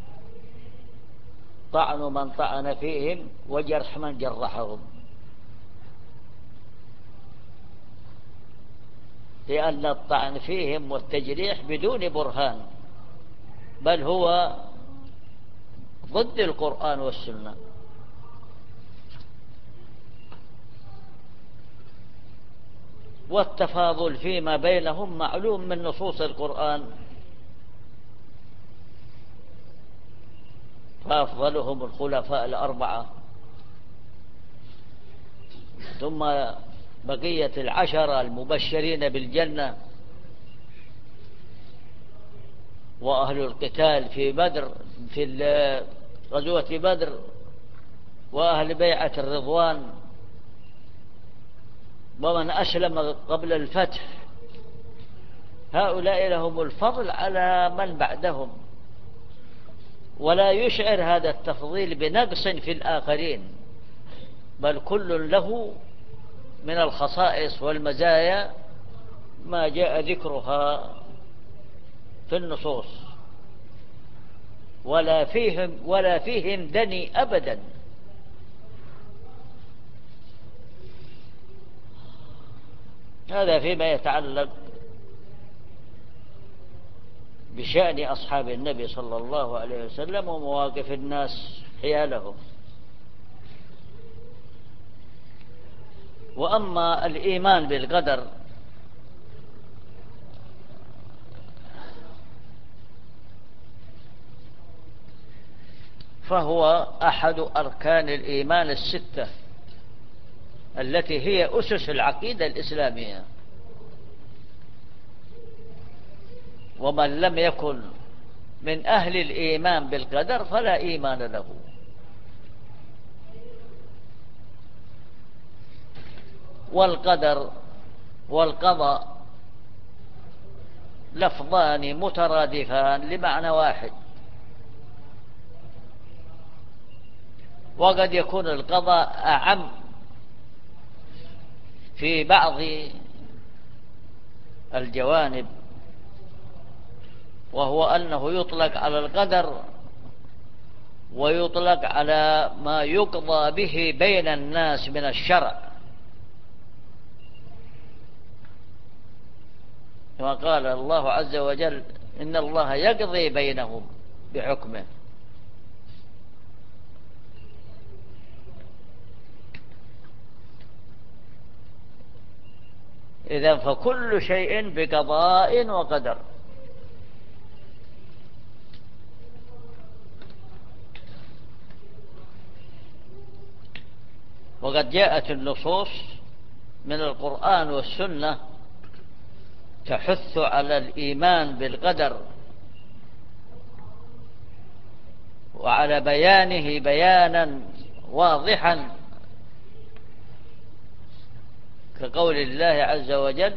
طعن من طعن فيهم وجرح من جرحهم، لأن الطعن فيهم والتجريح بدون برهان بل هو ضد القرآن والسنة. والتفاضل فيما بينهم معلوم من نصوص القرآن، فأفضلهم الخلفاء الأربعة، ثم بقية العشرة المبشرين بالجنة، وأهل القتال في بدر في غزوة بدر، وأهل بيعة الرضوان، ومن أسلم قبل الفتح، هؤلاء لهم الفضل على من بعدهم، ولا يشعر هذا التفضيل بنقص في الآخرين، بل كل له من الخصائص والمزايا ما جاء ذكرها في النصوص، ولا فيهم ولا فيهم دني أبدا. هذا فيما يتعلق بشأن أصحاب النبي صلى الله عليه وسلم ومواقف الناس حيالهم. وأما الإيمان بالقدر فهو أحد أركان الإيمان الستة التي هي أسس العقيدة الإسلامية، ومن لم يكن من أهل الإيمان بالقدر فلا إيمان له. والقدر والقضاء لفظان مترادفان لمعنى واحد، وقد يكون القضاء أعم في بعض الجوانب، وهو أنه يطلق على القدر ويطلق على ما يقضى به بين الناس من الشرع، كما قال الله عز وجل: إن الله يقضي بينهم بحكمه. إذن فكل شيء بقضاء وقدر. وقد جاءت النصوص من القرآن والسنة تحث على الإيمان بالقدر وعلى بيانه بيانا واضحا، كقول الله عز وجل: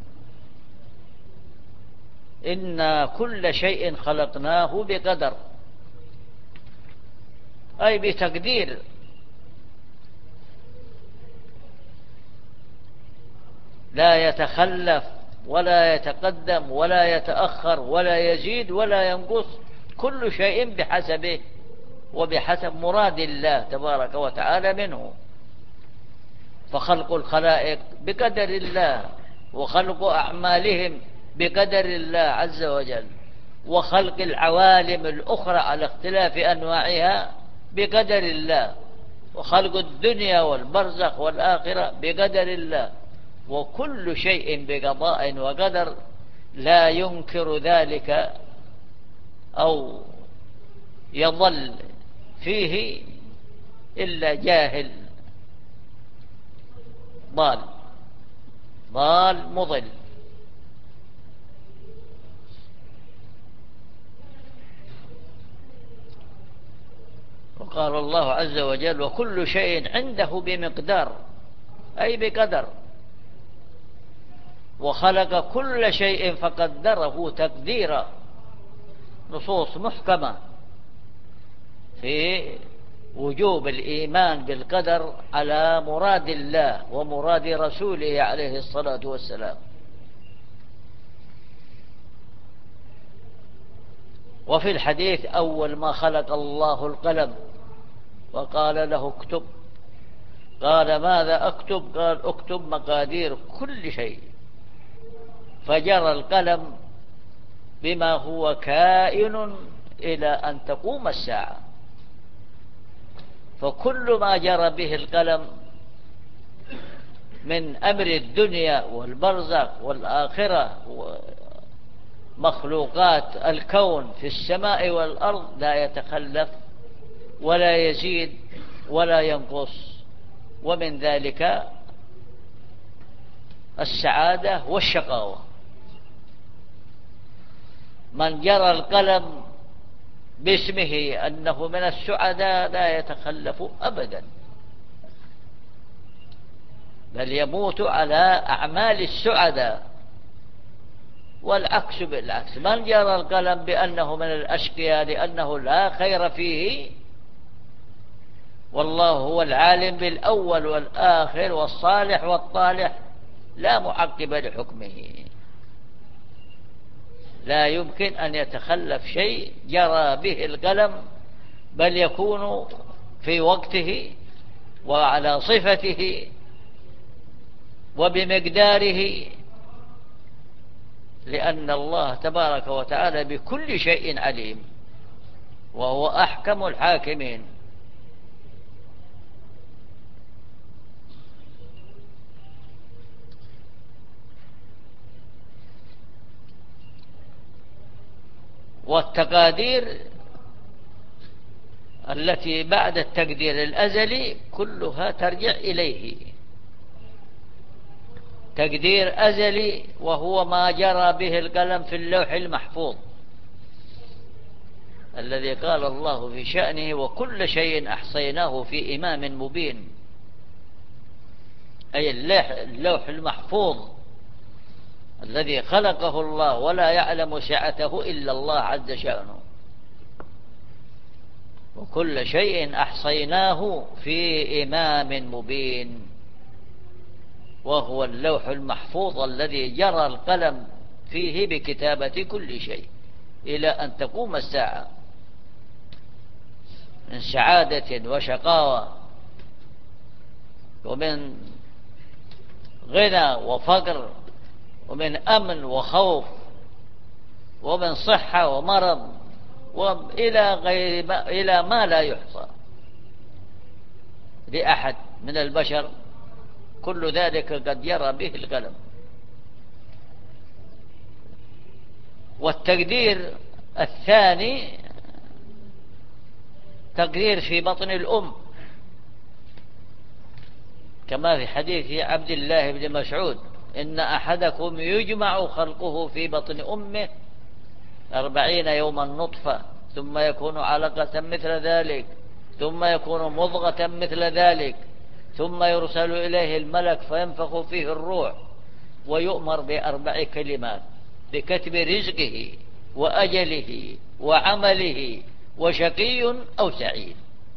إنا كل شيء خلقناه بقدر، أي بتقدير. لا يتخلف ولا يتقدم ولا يتأخر ولا يزيد ولا ينقص، كل شيء بحسبه وبحسب مراد الله تبارك وتعالى منه. فخلق الخلائق بقدر الله، وخلق أعمالهم بقدر الله عز وجل، وخلق العوالم الأخرى على اختلاف أنواعها بقدر الله، وخلق الدنيا والبرزخ والآخرة بقدر الله، وكل شيء بقضاء وقدر. لا ينكر ذلك أو يضل فيه إلا جاهل ضال ضال مضل. وقال الله عز وجل: وكل شيء عنده بمقدار، أي بقدر. وخلق كل شيء فقدره تقديرا. نصوص محكمة في وجوب الإيمان بالقدر على مراد الله ومراد رسوله عليه الصلاة والسلام. وفي الحديث: أول ما خلق الله القلم وقال له اكتب، قال: ماذا أكتب؟ قال: اكتب مقادير كل شيء. فجرى القلم بما هو كائن إلى أن تقوم الساعة. فكل ما جرى به القلم من أمر الدنيا والبرزخ والآخرة ومخلوقات الكون في السماء والأرض لا يتخلف ولا يزيد ولا ينقص. ومن ذلك السعادة والشقاوة. من جرى القلم باسمه أنه من السعداء لا يتخلف أبدا، بل يموت على أعمال السعداء. والعكس بالعكس، من جرى القلم بأنه من الأشقياء لأنه لا خير فيه، والله هو العالم بالأول والآخر والصالح والطالح لا معقب لحكمه. لا يمكن أن يتخلف شيء جرى به القلم، بل يكون في وقته وعلى صفته وبمقداره، لأن الله تبارك وتعالى بكل شيء عليم وهو أحكم الحاكمين. والتقادير التي بعد التقدير الأزلي كلها ترجع إليه. تقدير أزلي وهو ما جرى به القلم في اللوح المحفوظ الذي قال الله في شأنه وكل شيء أحصيناه في إمام مبين، أي اللوح المحفوظ الذي خلقه الله ولا يعلم سعته إلا الله عز شأنه. وكل شيء أحصيناه في إمام مبين، وهو اللوح المحفوظ الذي جرى القلم فيه بكتابة كل شيء إلى أن تقوم الساعة من سعادة وشقاوة، ومن غنى وفقر، ومن أمن وخوف، ومن صحة ومرض، وإلى غير ما إلى ما لا يحصى لأحد من البشر. كل ذلك قد يرى به القلم. والتقدير الثاني تقدير في بطن الأم، كما في حديث عبد الله بن مسعود: إن أحدكم يجمع خلقه في بطن أمه أربعين يوما نطفة، ثم يكون علقة مثل ذلك، ثم يكون مضغة مثل ذلك، ثم يرسل إليه الملك فينفخ فيه الروح، ويؤمر بأربع كلمات: بكتب رزقه وأجله وعمله وشقي أو سعيد.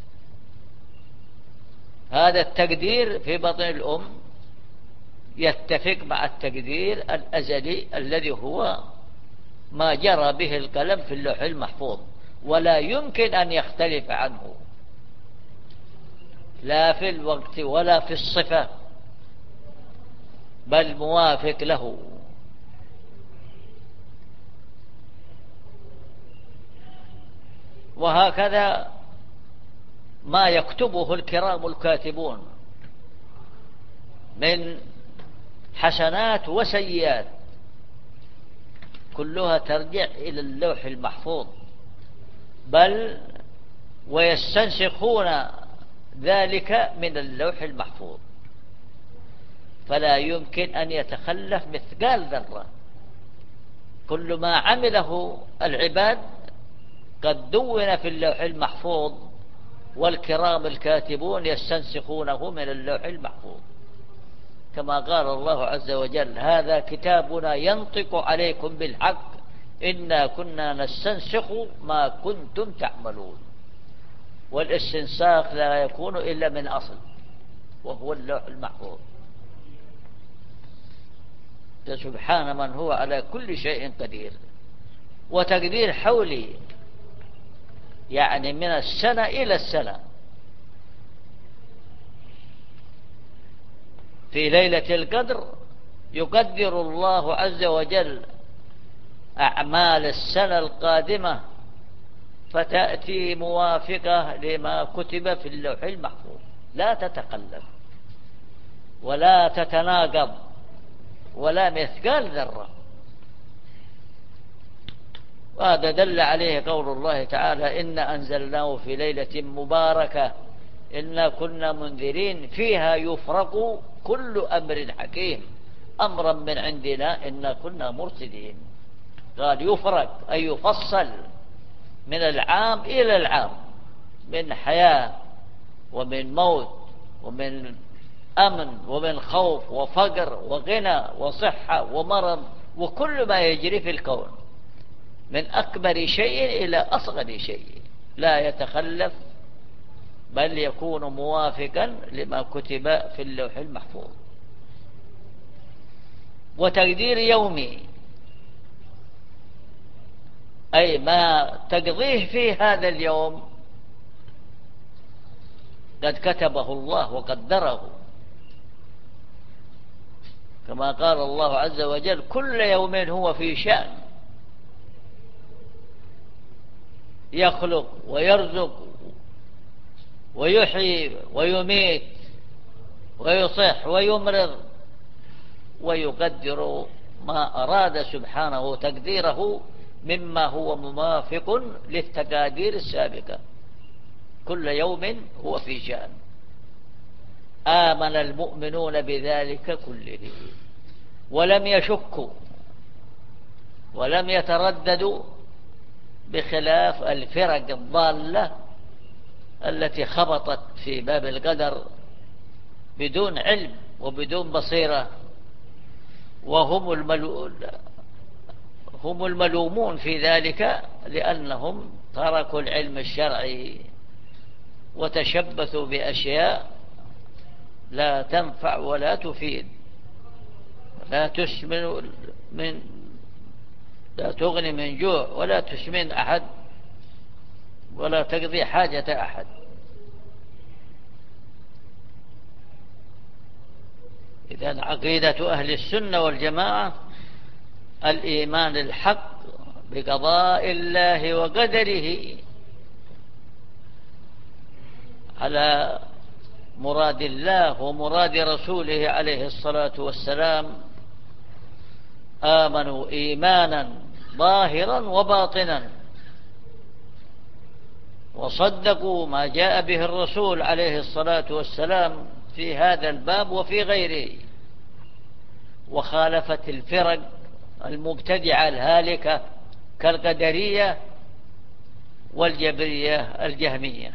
هذا التقدير في بطن الأم يتفق مع التقدير الأزلي الذي هو ما جرى به القلم في اللوح المحفوظ، ولا يمكن أن يختلف عنه لا في الوقت ولا في الصفة، بل موافق له. وهكذا ما يكتبه الكرام الكاتبون من حسنات وسيئات كلها ترجع إلى اللوح المحفوظ، بل ويستنسخون ذلك من اللوح المحفوظ، فلا يمكن أن يتخلف مثقال ذرة. كل ما عمله العباد قد دون في اللوح المحفوظ، والكرام الكاتبون يستنسخونه من اللوح المحفوظ، كما قال الله عز وجل: هذا كتابنا ينطق عليكم بالحق إنا كنا نستنسخ ما كنتم تعملون. والاستنساخ لا يكون إلا من أصل، وهو اللوح المحفوظ. سبحان من هو على كل شيء قدير. وتقدير حولي، يعني من السنة إلى السنة. في ليلة القدر يقدر الله عز وجل أعمال السنة القادمة فتأتي موافقة لما كتب في اللوح المحفوظ، لا تتقلب ولا تتناقض ولا مثقال ذرة. وهذا دل عليه قول الله تعالى: إنا أنزلناه في ليلة مباركة إنا كنا منذرين فيها يفرق كل أمر حكيم أمرا من عندنا إنا كنا مرسلين. قال يفرق أي يفصل من العام إلى العام، من حياة ومن موت ومن أمن ومن خوف وفقر وغنى وصحة ومرض وكل ما يجري في الكون من أكبر شيء إلى أصغر شيء، لا يتخلف بل يكون موافقا لما كتب في اللوح المحفوظ. وتقدير يومي أي ما تقضيه في هذا اليوم قد كتبه الله وقدره، كما قال الله عز وجل: كل يوم هو في شأن، يخلق ويرزق ويحيي ويميت ويصح ويمرض ويقدر ما أراد سبحانه تقديره مما هو موافق للتقادير السابقة. كل يوم هو في شأن. آمن المؤمنون بذلك كله ولم يشكوا ولم يترددوا، بخلاف الفرق الضالة التي خبطت في باب القدر بدون علم وبدون بصيرة، وهم الملو... هم الملومون في ذلك لأنهم تركوا العلم الشرعي وتشبثوا بأشياء لا تنفع ولا تفيد، لا تسمن من لا تغني من جوع ولا تسمن أحد ولا تقضي حاجة أحد. إذن عقيدة أهل السنة والجماعة الإيمان الحق بقضاء الله وقدره على مراد الله ومراد رسوله عليه الصلاة والسلام. آمنوا إيمانا ظاهرا وباطنا، وصدقوا ما جاء به الرسول عليه الصلاة والسلام في هذا الباب وفي غيره، وخالفت الفرق المبتدعة الهالكة كالقدرية والجبرية الجهمية،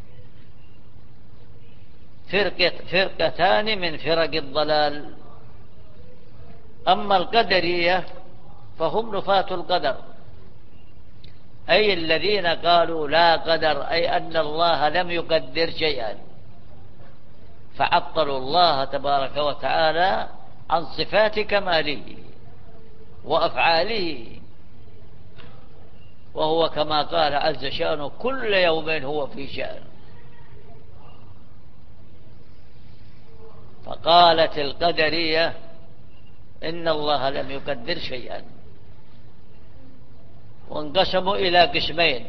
فرقة فرقتان من فرق الضلال. أما القدرية فهم نفاة القدر، أي الذين قالوا لا قدر، أي أن الله لم يقدر شيئا، فعطلوا الله تبارك وتعالى عن صفات كماله وأفعاله، وهو كما قال عز شأنه: كل يوم هو في شأن. فقالت القدرية إن الله لم يقدر شيئا، وانقسموا إلى قسمين: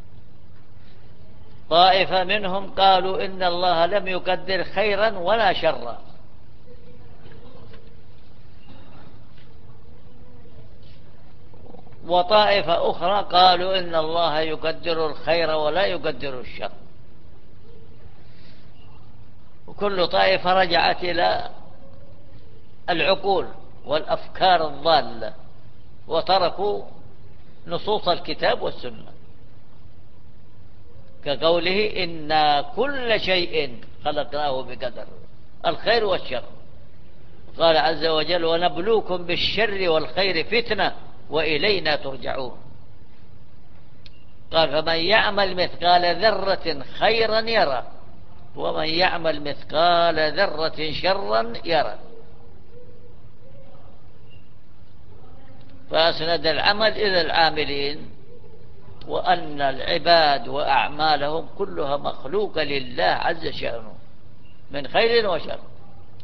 طائفة منهم قالوا إن الله لم يقدر خيرا ولا شرا، وطائفة أخرى قالوا إن الله يقدر الخير ولا يقدر الشر. وكل طائفة رجعت إلى العقول والأفكار الضالة وتركوا نصوص الكتاب والسنة، كقوله: إنا كل شيء خلقناه بقدر، الخير والشر. قال عز وجل: ونبلوكم بالشر والخير فتنة وإلينا ترجعون. قال: فمن يعمل مثقال ذرة خيرا يره ومن يعمل مثقال ذرة شرا يره. فأسند العمل إلى العاملين، وأن العباد وأعمالهم كلها مخلوقة لله عز شأنه من خير وشر.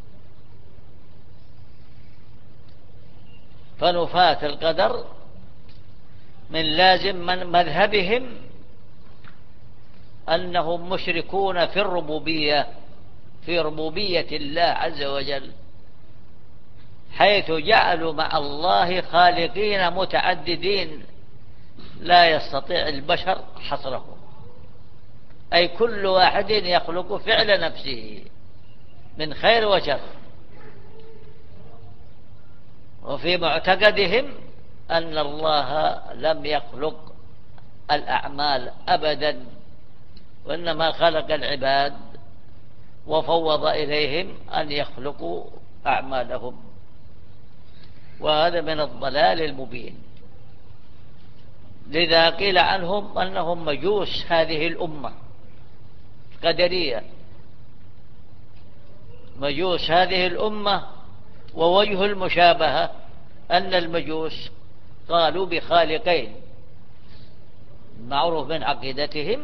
فنفاة القدر من لازم من مذهبهم أنهم مشركون في الربوبية، في ربوبية الله عز وجل، حيث جعلوا مع الله خالقين متعددين لا يستطيع البشر حصرهم، أي كل واحد يخلق فعل نفسه من خير وشر. وفي معتقدهم أن الله لم يخلق الأعمال أبدا، وإنما خلق العباد وفوض إليهم أن يخلقوا أعمالهم، وهذا من الضلال المبين. لذا قيل عنهم أنهم مجوس هذه الأمة قدرية، مجوس هذه الأمة. ووجه المشابهة أن المجوس قالوا بخالقين، معروف من عقيدتهم،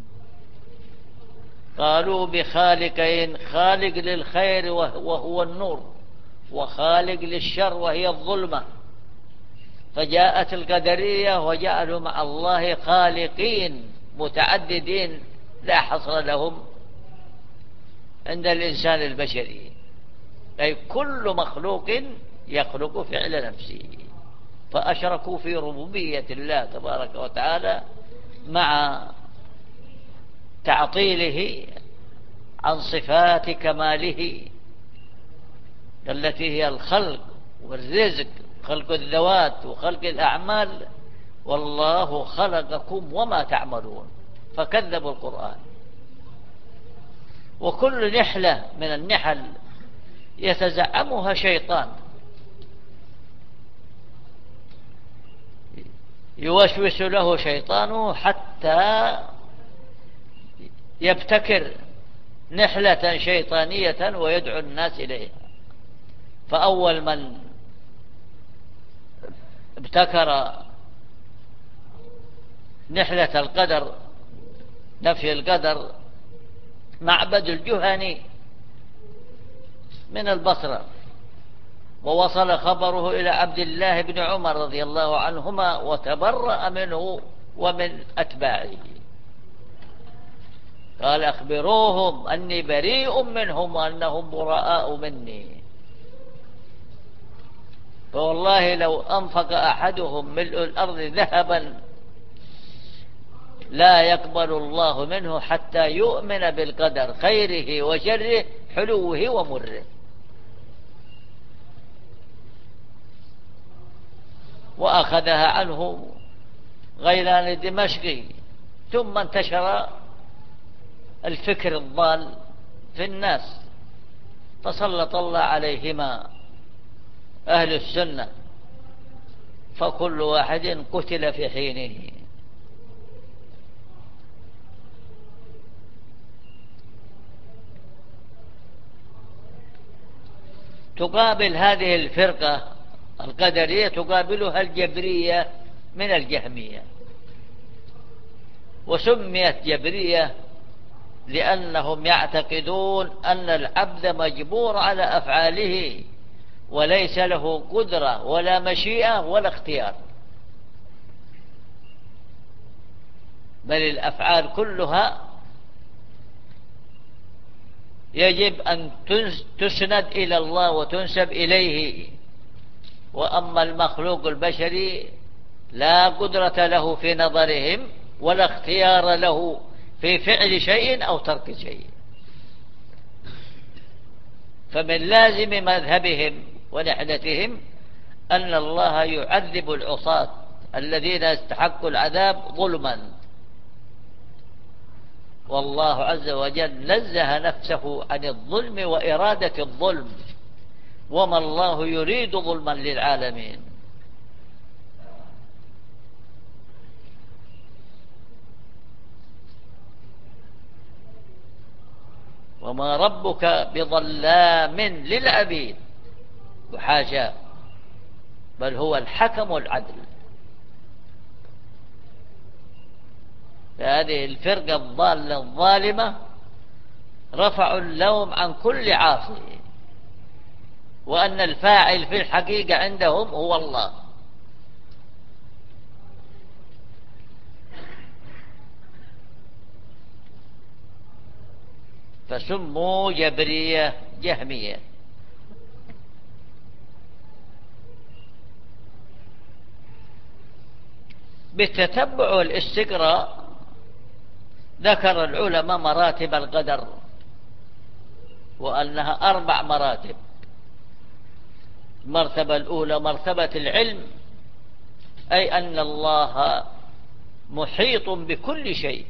قالوا بخالقين، خالق للخير وهو النور، وخالق للشر وهي الظلمة. فجاءت القدرية وجعلوا مع الله خالقين متعددين لا حصر لهم عند الإنسان البشري، أي كل مخلوق يخلق فعل نفسه. فأشركوا في ربوبية الله تبارك وتعالى مع تعطيله عن صفات كماله التي هي الخلق والرزق، خلق الذوات وخلق الأعمال. والله خلقكم وما تعملون، فكذبوا القرآن. وكل نحلة من النحل يتزعمها شيطان يوسوس له شيطانه حتى يبتكر نحلة شيطانية ويدعو الناس إليها. فأول من ابتكر نحلة القدر، نفي القدر، معبد الجهني من البصرة، ووصل خبره إلى عبد الله بن عمر رضي الله عنهما وتبرأ منه ومن أتباعه، قال أخبروهم أني بريء منهم وأنهم براء مني. فوالله لو أنفق أحدهم ملء الأرض ذهبا لا يقبل الله منه حتى يؤمن بالقدر خيره وشره حلوه ومره. وأخذها عنه غيلان الدمشقي. ثم انتشر الفكر الضال في الناس، فسلط الله عليهما أهل السنة، فكل واحد قتل في حينه. تقابل هذه الفرقة القدرية تقابلها الجبرية من الجهمية، وسميت جبرية لأنهم يعتقدون أن العبد مجبور على أفعاله وليس له قدرة ولا مشيئة ولا اختيار، بل الأفعال كلها يجب أن تسند إلى الله وتنسب إليه. وأما المخلوق البشري لا قدرة له في نظرهم ولا اختيار له في فعل شيء أو ترك شيء. فمن لازم مذهبهم ونحلتهم أن الله يعذب العصاة الذين استحقوا العذاب ظلما، والله عز وجل نزه نفسه عن الظلم وإرادة الظلم، وما الله يريد ظلما للعالمين. وما ربك بظلام للعبيد، وحاشا، بل هو الحكم العدل. فهذه الفرقة الضالة الظالمة رفعوا اللوم عن كل عاصي، وأن الفاعل في الحقيقة عندهم هو الله. فسموا جبرية جهمية. بالتتبع والاستقراء ذكر العلماء مراتب القدر، وأنها أربع مراتب. المرتبة الأولى مرتبة العلم، أي أن الله محيط بكل شيء،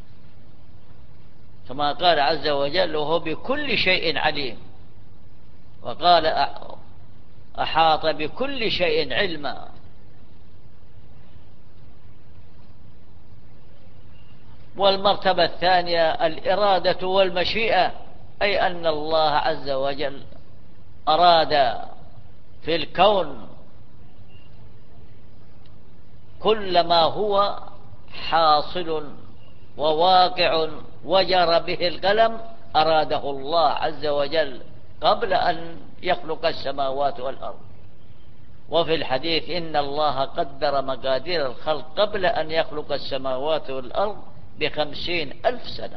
كما قال عز وجل وهو بكل شيء عليم، وقال أحاط بكل شيء علما. والمرتبة الثانية الإرادة والمشيئة، أي أن الله عز وجل أراد في الكون كل ما هو حاصل وواقع وجرى به القلم أراده الله عز وجل قبل أن يخلق السماوات والأرض. وفي الحديث إن الله قدر مقادير الخلق قبل أن يخلق السماوات والأرض بخمسين ألف سنة.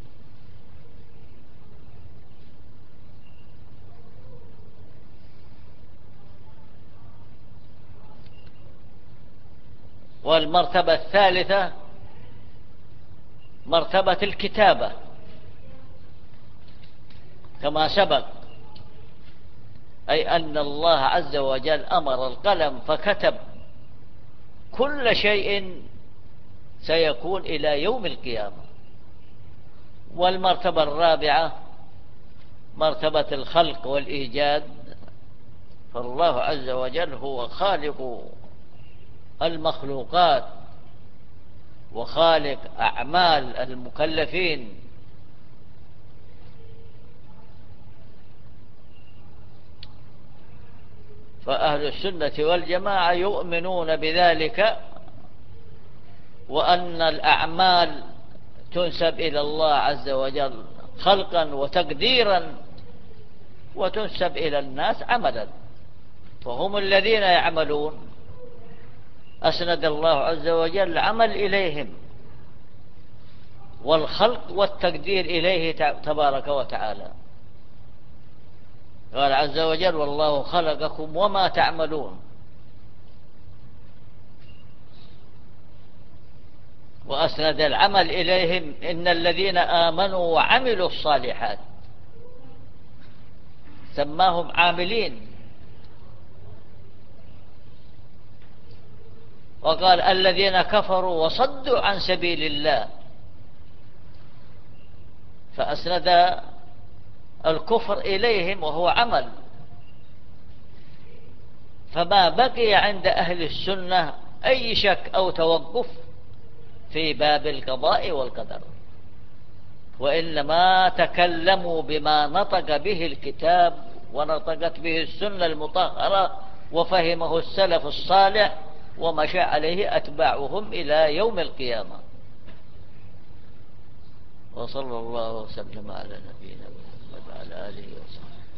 والمرتبة الثالثة مرتبة الكتابة، كما سبق، أي أن الله عز وجل أمر القلم فكتب كل شيء سيكون إلى يوم القيامة. والمرتبة الرابعة مرتبة الخلق والإيجاد، فالله عز وجل هو خالق المخلوقات وخالق أعمال المكلفين. فأهل السنة والجماعة يؤمنون بذلك، وأن الأعمال تنسب إلى الله عز وجل خلقا وتقديرا، وتنسب إلى الناس عملا، فهم الذين يعملون. أسند الله عز وجل العمل إليهم والخلق والتقدير إليه تبارك وتعالى. قال عز وجل والله خلقكم وما تعملون. وأسند العمل إليهم إن الذين آمنوا وعملوا الصالحات، سماهم عاملين. وقال الذين كفروا وصدوا عن سبيل الله، فأسند الكفر إليهم وهو عمل. فما بقي عند أهل السنة أي شك أو توقف في باب القضاء والقدر، وإنما تكلموا بما نطق به الكتاب ونطقت به السنة المطهرة وفهمه السلف الصالح ومشى عليه أتباعهم إلى يوم القيامة. وصلى الله وسلم على نبينا محمد وعلى آله وصحبه.